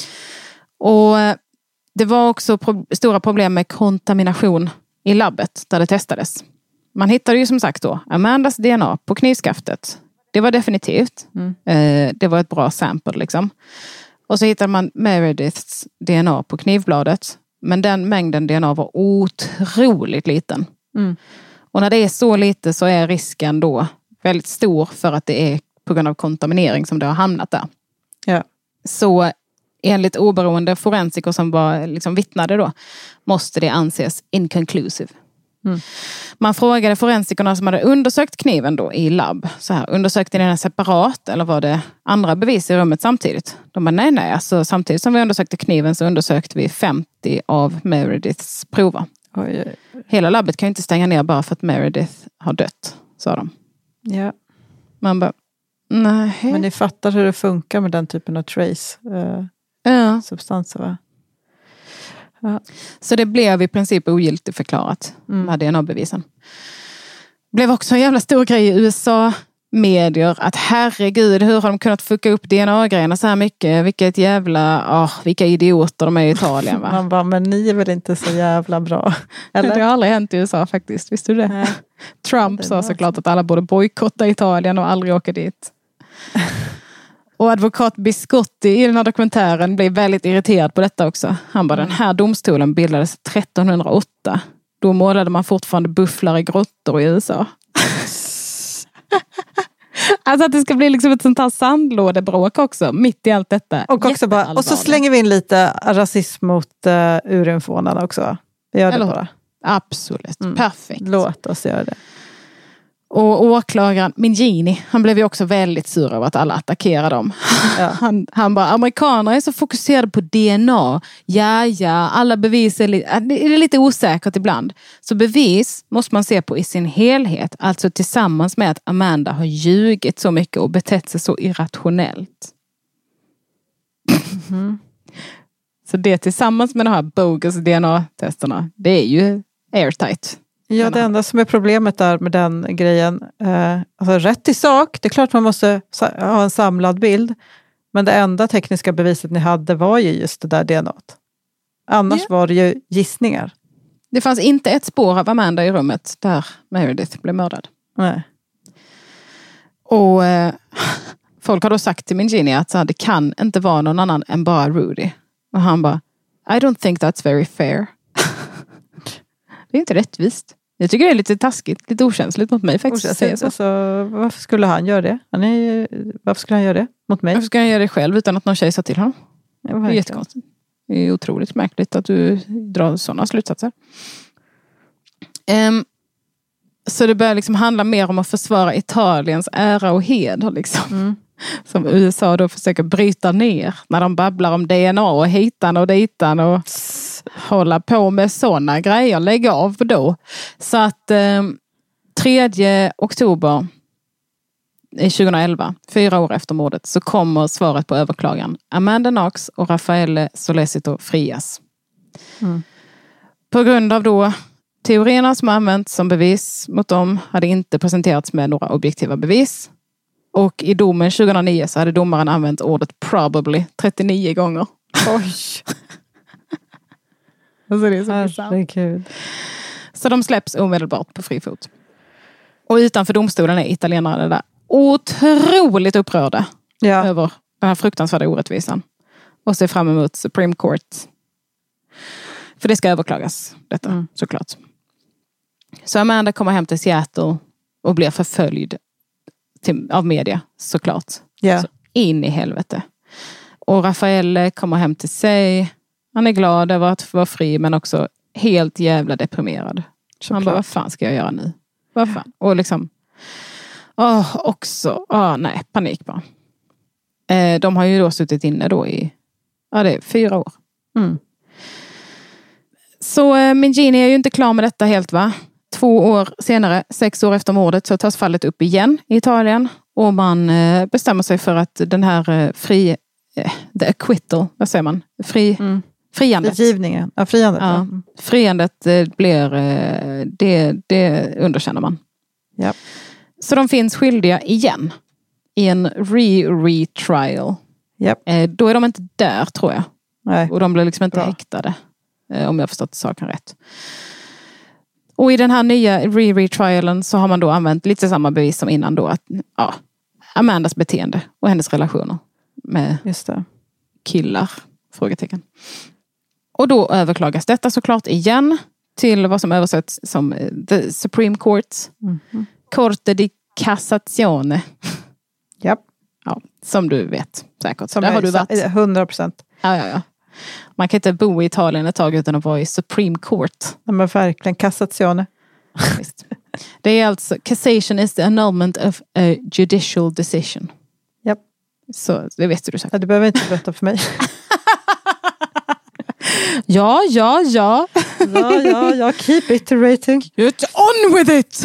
Och det var också pro- stora problem med kontamination i labbet där det testades. Man hittade ju som sagt då Amandas D N A på knivskaftet. Det var definitivt. Mm. Eh, det var ett bra sample liksom. Och så hittade man Merediths D N A på knivbladet. Men den mängden D N A var otroligt liten. Mm. Och när det är så lite så är risken då väldigt stor för att det är på grund av kontaminering som det har hamnat där. Ja. Så enligt oberoende forensiker som var liksom vittnade då måste det anses inconclusive. Mm. Man frågade forensikerna som hade undersökt kniven då i labb. Så här, undersökte ni den separat eller var det andra bevis i rummet samtidigt? De bara nej nej, alltså samtidigt som vi undersökte kniven så undersökte vi femtio av Merediths prover. Oj, oj. Hela labbet kan ju inte stänga ner bara för att Meredith har dött, sa de. Ja. Man bara nej. Men ni fattar hur det funkar med den typen av trace eh, ja. substanser, va? Ja. Så det blev i princip ogiltigt förklarat mm. med D N A-bevisen. Det blev också en jävla stor grej i U S A-medier att herregud, hur har de kunnat fucka upp D N A-grejerna så här mycket? Vilket jävla, oh, vilka idioter de är i Italien, va? Man bara, men ni är väl inte så jävla bra? Eller? Det har aldrig hänt i U S A faktiskt, visste du det? Nej. Trump sa såklart att alla borde bojkotta Italien och aldrig åka dit. Och advokat Biscotti i den här dokumentären blev väldigt irriterad på detta också. Han bara, den här domstolen bildades trettonhundraåtta. Då målade man fortfarande bufflar i grottor i U S A. Alltså att det ska bli liksom ett sånt här sandlådebråk också, mitt i allt detta. Och, också bara, och så slänger vi in lite rasism mot uh, urinvånarna också. Vi gör det bara. Absolut, mm. Perfekt. Låt oss göra det. Och åklagaren Mingini, han blev ju också väldigt sur över att alla attackerar dem. Ja. Han, han bara, amerikaner är så fokuserade på D N A. Ja, ja, alla bevis är, li- det är lite osäkert ibland. Så bevis måste man se på i sin helhet. Alltså tillsammans med att Amanda har ljugit så mycket och betett sig så irrationellt. Mm-hmm. Så det tillsammans med de här bogus D N A-testerna, det är ju airtight. Ja, det enda som är problemet där med den grejen, eh, alltså rätt i sak, det är klart man måste ha en samlad bild, men det enda tekniska beviset ni hade var ju just det där D N A. Annars yeah. var det ju gissningar. Det fanns inte ett spår av Amanda i rummet där Meredith blev mördad. Nej. Och eh, folk har då sagt till Mingini att så här, det kan inte vara någon annan än bara Rudy. Och han bara, I don't think that's very fair. Det är inte rättvist. Jag tycker det är lite taskigt, lite okänsligt mot mig faktiskt. Okänsligt, alltså, varför skulle han göra det? Han är, varför skulle han göra det mot mig? Varför ska han göra det själv utan att någon tjej sa till honom? Det, det är jättekonstigt. Det är otroligt märkligt att du drar sådana slutsatser. Um, så det börjar liksom handla mer om att försvara Italiens ära och heder liksom. Mm. Som U S A då försöker bryta ner när de babblar om D N A och hitan och ditan och hålla på med sådana grejer, lägga av då. Så att eh, tredje oktober tjugoelva, fyra år efter mordet, så kommer svaret på överklagan. Amanda Knox och Raffaele Sollecito frias. Mm. På grund av då teorierna som använts som bevis mot dem hade inte presenterats med några objektiva bevis. Och i domen tjugohundranio så hade domaren använt ordet probably trettionio gånger. Oj! Alltså det är så Herregud. Så de släpps omedelbart på fri fot. Och utanför domstolen är italienarna där otroligt upprörda ja. över den här fruktansvärda orättvisan. Och ser fram emot Supreme Court. För det ska överklagas, detta mm. såklart. Så Amanda kommer hem till Seattle och blir förföljd till, av media, såklart. Yeah. Så in i helvete. Och Raffaele kommer hem till sig. Han är glad över att vara fri, men också helt jävla deprimerad. Såklart. Han bara, vad fan ska jag göra nu? Vad fan? Och liksom, åh, också, åh, nej, panik bara. Eh, de har ju då suttit inne då i, ja det är fyra år. Mm. Så eh, Mingini är ju inte klar med detta helt, va? Två år senare, sex år efter mordet, så tas fallet upp igen i Italien. Och man eh, bestämmer sig för att den här eh, fri, eh, the acquittal, vad säger man? Fri, mm. Friandet. Frigivningen, ja, friandet. Ja. Ja. Friandet eh, blir, eh, det, det underkänner man. Ja. Så de finns skyldiga igen i en re-retrial. Ja. Eh, då är de inte där, tror jag. Nej. Och de blir liksom inte Bra. häktade, eh, om jag har förstått saken rätt. Och i den här nya re-retrialen så har man då använt lite samma bevis som innan då. Att, ja, Amandas beteende och hennes relationer med Just det. killar. Frågetecken. Och då överklagas detta såklart igen till vad som översätts som the Supreme Court. Mm-hmm. Corte di Cassazione. Yep. Ja, som du vet säkert. Som Där har du varit. hundra procent. Ja, ja, ja. Man kan inte bo i Italien ett tag utan att vara i Supreme Court. Ja, men verkligen, Cassazione. Visst. Det är alltså, cassation is the annulment of a judicial decision. Japp. Så det vet du säkert. Ja, du behöver inte berätta för mig. ja, ja, ja. ja, ja, ja. Keep iterating. Get on with it!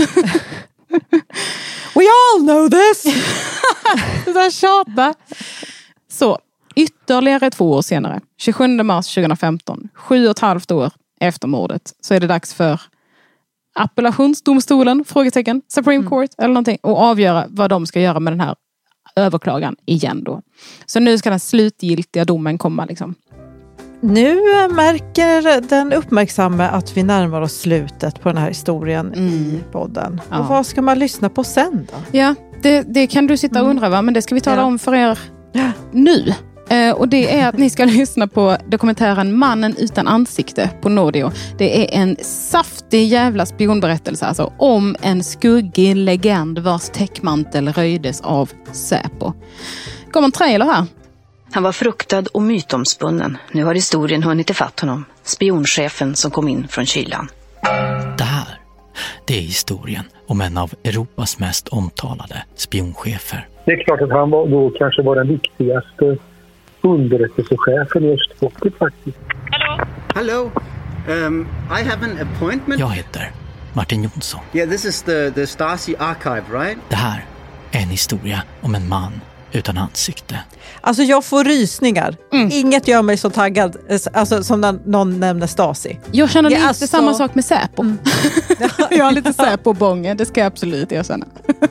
We all know this! Det där tjata. Så, ytterligare två år senare, tjugosjunde mars tjugohundrafemton, sju och ett halvt år efter mordet, så är det dags för appellationsdomstolen, frågetecken, Supreme mm. Court eller någonting, och avgöra vad de ska göra med den här överklagan igen då. Så nu ska den slutgiltiga domen komma liksom. Nu märker den uppmärksamma att vi närmar oss slutet på den här historien mm. i podden. Ja. Och vad ska man lyssna på sen då? Ja, det, det kan du sitta och undra, va? Men det ska vi tala ja. om för er nu. Eh, och det är att ni ska lyssna på dokumentären Mannen utan ansikte på Nordio. Det är en saftig jävla spionberättelse alltså, om en skuggig legend vars täckmantel röjdes av Säpo. Kommer en trailer här. Han var fruktad och mytomspunnen. Nu har historien hunnit ifatt honom. Spionchefen som kom in från kylan. Det här, det är historien om en av Europas mest omtalade spionchefer. Det är klart att han var, då kanske var den viktigaste underrättelsechefen i östblocket faktiskt. Hello? Hello. Um, I have an appointment. Jag heter Martin Jonsson. Yeah, this is the, the Stasi archive, right? Det här är en historia om en man utan ansikte. Alltså jag får rysningar. Mm. Inget gör mig så taggad alltså, som när någon nämner Stasi. Jag känner lite alltså... samma sak med Säpo. Mm. Jag har lite Säpo-bånge, det ska jag absolut erkänna.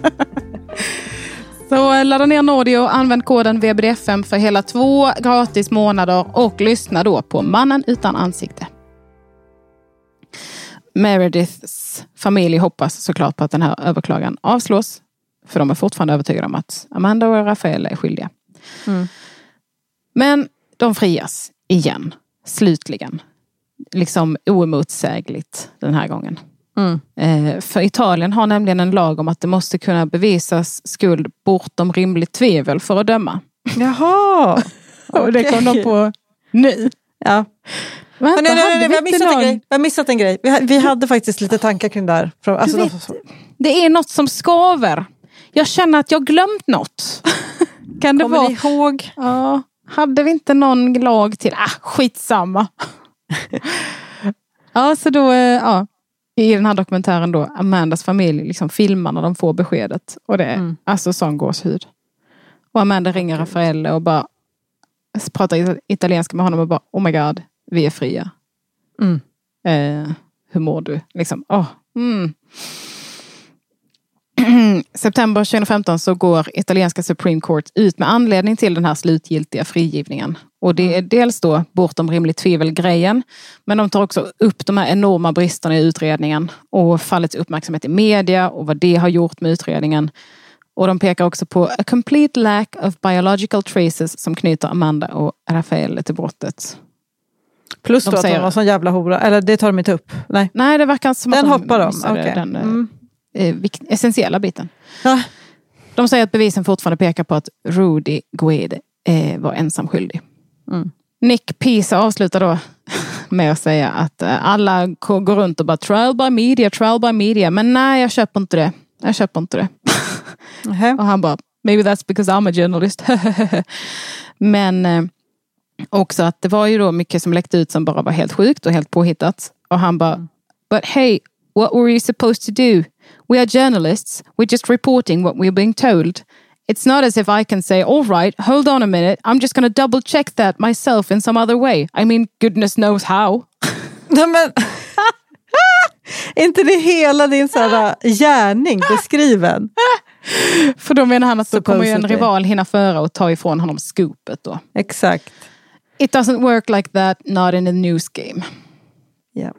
Så ladda ner Nordio och använd koden V B D F M för hela två gratis månader och lyssna då på Mannen utan ansikte. Merediths familj hoppas såklart på att den här överklagan avslås. För de är fortfarande övertygade om att Amanda och Raffaele är skyldiga. Mm. Men de frias igen. Slutligen. Liksom oemotsägligt den här gången. Mm. Eh, för Italien har nämligen en lag om att det måste kunna bevisas skuld bortom rimligt tvivel för att döma. Jaha! Och det kom de på nu. Ja. Vänta, nej, nej, nej, hade vi har vi missat någon... en grej. Vi har missat en grej. Vi, vi hade faktiskt lite tankar kring det här. Alltså, vet, det är något som skaver. Jag känner att jag glömt något. Kan det kommer vara? ni ihåg? Ja. Hade vi inte någon lag till? Ah, skitsamma. Ja, så då, ja. I den här dokumentären då, Amandas familj liksom filmar när de får beskedet. Och det är mm. alltså sån gåshud. Och Amanda ringer Raffaele och bara pratar italienska med honom och bara, oh my god, vi är fria. Mm. Eh, hur mår du? Liksom, oh, mm. September tjugohundrafemton så går italienska Supreme Court ut med anledning till den här slutgiltiga frigivningen. Och det är dels då bortom rimligt tvivel-grejen. Men de tar också upp de här enorma bristerna i utredningen. Och fallets uppmärksamhet i media och vad det har gjort med utredningen. Och de pekar också på a complete lack of biological traces som knyter Amanda och Raffaele till brottet. Plus då de att säger, de var sån jävla hora. Eller det tar de inte upp. Nej, Nej det verkar som den att de hoppar de. Okay. den mm. eh, essentiella biten. Ja. De säger att bevisen fortfarande pekar på att Rudy Guede eh, var ensam skyldig. Mm. Nick Pisa avslutar då med att säga att eh, alla går runt och bara trial by media, trial by media. Men nej, jag köper inte det. Jag köper inte det. Mm. Och han bara, maybe that's because I'm a journalist. Men eh, också att det var ju då mycket som läckte ut som bara var helt sjukt och helt påhittat. Och han bara, mm. but hey, what were you supposed to do? We are journalists. We're just reporting what we're being told. It's not as if I can say, all right, hold on a minute. I'm just going to double check that myself in some other way. I mean, goodness knows how. Nej, men... inte det hela din sådär gärning beskriven? För då menar han att då kommer ju en rival hinna föra och ta ifrån honom scoopet då. Exakt. It doesn't work like that, not in a news game. Yeah.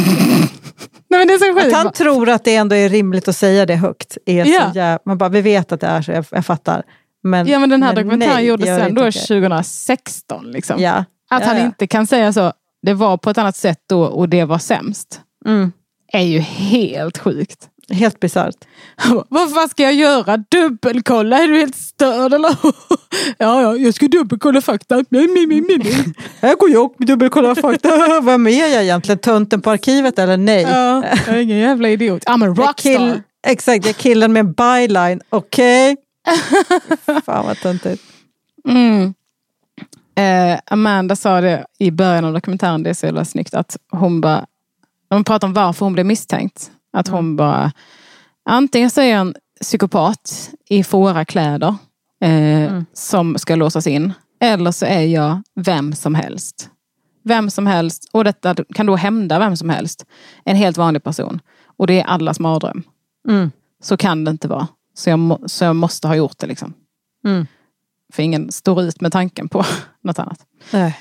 Nej, men det är så sjukt. Att han tror att det ändå är rimligt att säga det högt. Är ja. så jävla, man bara, vi vet att det är så, jag, jag fattar. Men, ja, men den här men dokumentären gjordes sen då inte. tjugohundrasexton. Liksom. Ja. Att ja, han ja. inte kan säga så, det var på ett annat sätt då och det var sämst. Mm. Är ju helt sjukt. Helt bizarrt. Vad ska jag göra? Dubbelkolla? Är du helt störd eller? ja, ja, jag ska dubbelkolla fakta. Nej, nej, nej, nej. Jag går ju och dubbelkolla fakta. Vad är jag egentligen? Tönten på arkivet eller nej? Ja, jag är ingen jävla idiot. I'm a rockstar. Kill, exakt, jag killar med en byline. Okej. Okay. Fan vad töntigt. Mm. Eh, Amanda sa det i början av dokumentären, det är så jävla snyggt, att hon bara, de pratar om varför hon blev misstänkt. Att hon mm. bara, antingen så är en psykopat i fårakläder eh, mm. som ska låsas in. Eller så är jag vem som helst. Vem som helst. Och detta kan då hända vem som helst. En helt vanlig person. Och det är allas mardröm. Mm. Så kan det inte vara. Så jag, må, så jag måste ha gjort det liksom. Mm. För ingen står ut med tanken på något annat. Nej.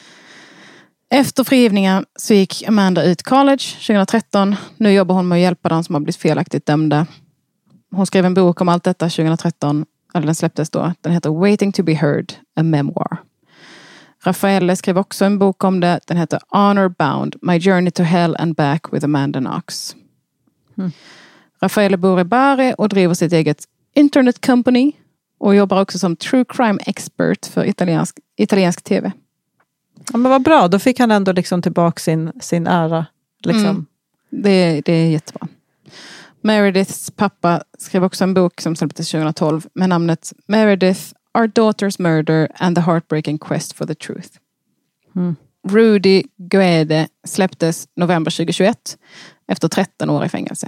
Efter frigivningen så gick Amanda ut college tjugohundratretton. Nu jobbar hon med att hjälpa dem som har blivit felaktigt dömda. Hon skrev en bok om allt detta tjugohundratretton. Eller den släpptes då. Den heter Waiting to be heard, a memoir. Raffaele skrev också en bok om det. Den heter Honor Bound, My Journey to Hell and Back with Amanda Knox. Mm. Raffaele bor i Bari och driver sitt eget internet company. Och jobbar också som true crime expert för italiensk, italiensk tv. Ja, men vad bra, då fick han ändå liksom tillbaka sin, sin ära. Liksom. Mm. Det, det är jättebra. Merediths pappa skrev också en bok som släpptes tjugohundratolv med namnet Meredith, Our Daughter's Murder and the Heartbreaking Quest for the Truth. Mm. Rudy Guede släpptes november tjugohundratjugoett efter tretton år i fängelse.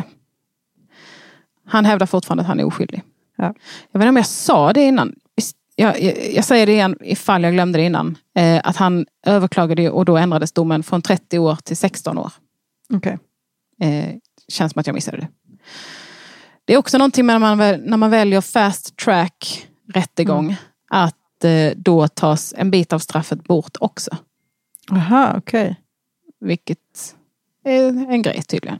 Han hävdar fortfarande att han är oskyldig. Ja. Jag vet inte om jag sa det innan. Jag, jag, jag säger det igen ifall jag glömde det innan. Eh, att han överklagade och då ändrades domen från trettio år till sexton år. Okej. Okay. Eh, känns som att jag missade det. Det är också någonting när man, när man väljer fast track rättegång. Mm. Att eh, då tas en bit av straffet bort också. Aha, okej. Okay. Vilket är en grej tydligen.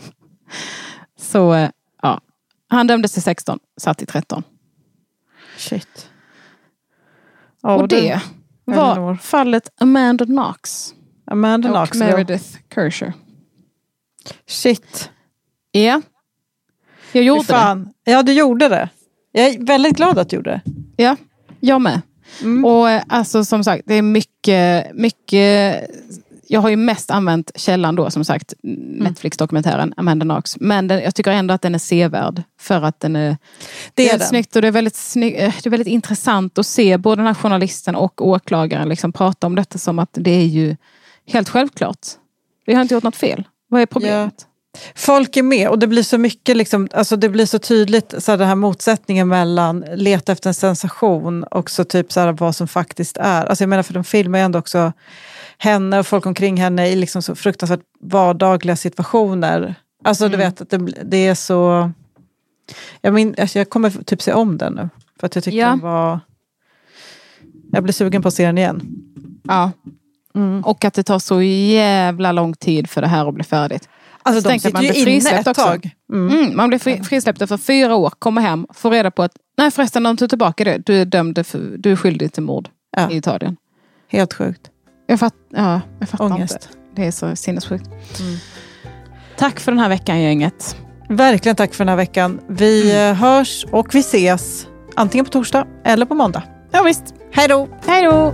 Så eh, ja. Han dömdes till sexton, satt i tretton. Shit. Oh, och det, det var fallet Amanda Knox. Amanda och Knox. Meredith Kersher. Shit. Ja, jag gjorde fan. det. Ja, du gjorde det. Jag är väldigt glad att du gjorde det. Ja, jag med. Mm. Och alltså som sagt, det är mycket, mycket... Jag har ju mest använt källan då, som sagt, Netflix-dokumentären Amanda Knox. Men den, jag tycker ändå att den är sevärd. För att den är, det är, det är snyggt och det är, väldigt snygg, det är väldigt intressant att se både den här journalisten och åklagaren liksom prata om detta som att det är ju helt självklart. Vi har inte gjort något fel. Vad är problemet? Ja. Folk är med och det blir så mycket liksom, alltså det blir så tydligt så här, den här motsättningen mellan leta efter en sensation och så typ så här, vad som faktiskt är. Alltså jag menar, för de filmar ju ändå också henne och folk omkring henne i liksom så fruktansvärt vardagliga situationer. Alltså mm. du vet att det, det är så... Jag, min, alltså, jag kommer typ se om den nu. För att jag tycker ja. den var... Jag blir sugen på att se den igen. Ja. Mm. Och att det tar så jävla lång tid för det här att bli färdigt. Alltså de sitter ju inne ett tag. Mm. Mm, man blir fri, frisläppt för fyra år, kommer hem, får reda på att nej förresten, de tog tillbaka det. Du är dömd, för, du är skyldig till mord ja. i Italien. Helt sjukt. Jag, fatt, ja, jag fattar Ångest. inte. Det är så sinnessjukt. Mm. Tack för den här veckan, gänget. Verkligen tack för den här veckan. Vi mm. hörs och vi ses antingen på torsdag eller på måndag. Ja visst. Hej då. Hej då.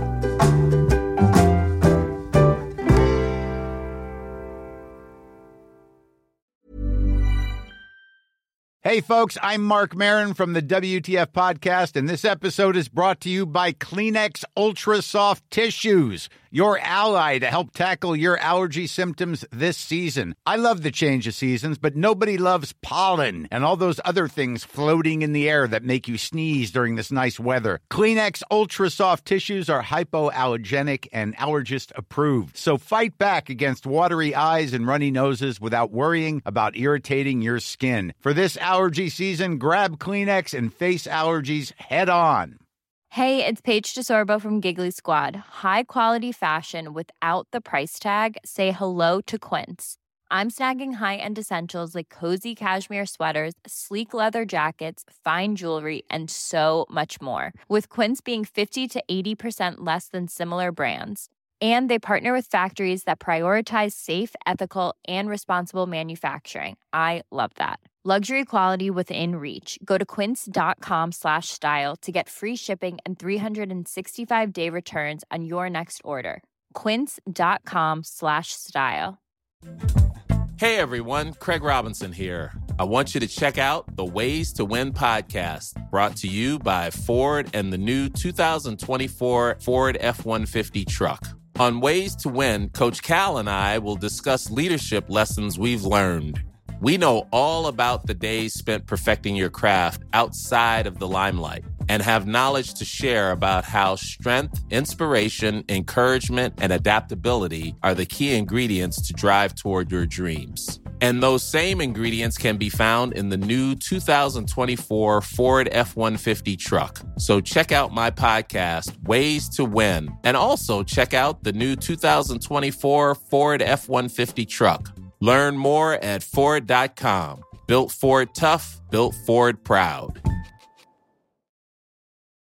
Hey, folks, I'm Mark Maron from the W T F Podcast, and this episode is brought to you by Kleenex Ultra Soft Tissues, your ally to help tackle your allergy symptoms this season. I love the change of seasons, but nobody loves pollen and all those other things floating in the air that make you sneeze during this nice weather. Kleenex Ultra Soft Tissues are hypoallergenic and allergist approved, so fight back against watery eyes and runny noses without worrying about irritating your skin. For this allergy season, grab Kleenex and face allergies head on. Hey, it's Paige DeSorbo from Giggly Squad. High quality fashion without the price tag. Say hello to Quince. I'm snagging high-end essentials like cozy cashmere sweaters, sleek leather jackets, fine jewelry, and so much more. With Quince being fifty to eighty percent less than similar brands. And they partner with factories that prioritize safe, ethical, and responsible manufacturing. I love that. Luxury quality within reach. Go to quince.com slash style to get free shipping and three sixty-five day returns on your next order. Quince.com slash style. Hey everyone, Craig Robinson here. I want you to check out the Ways to Win podcast, brought to you by Ford and the new two thousand twenty-four Ford F one fifty truck. On Ways to Win, Coach Cal and I will discuss leadership lessons we've learned. We know all about the days spent perfecting your craft outside of the limelight and have knowledge to share about how strength, inspiration, encouragement, and adaptability are the key ingredients to drive toward your dreams. And those same ingredients can be found in the new two thousand twenty-four Ford F one fifty truck. So check out my podcast, Ways to Win, and also check out the new two thousand twenty-four Ford F one fifty truck. Learn more at Ford dot com. Built Ford tough, built Ford proud.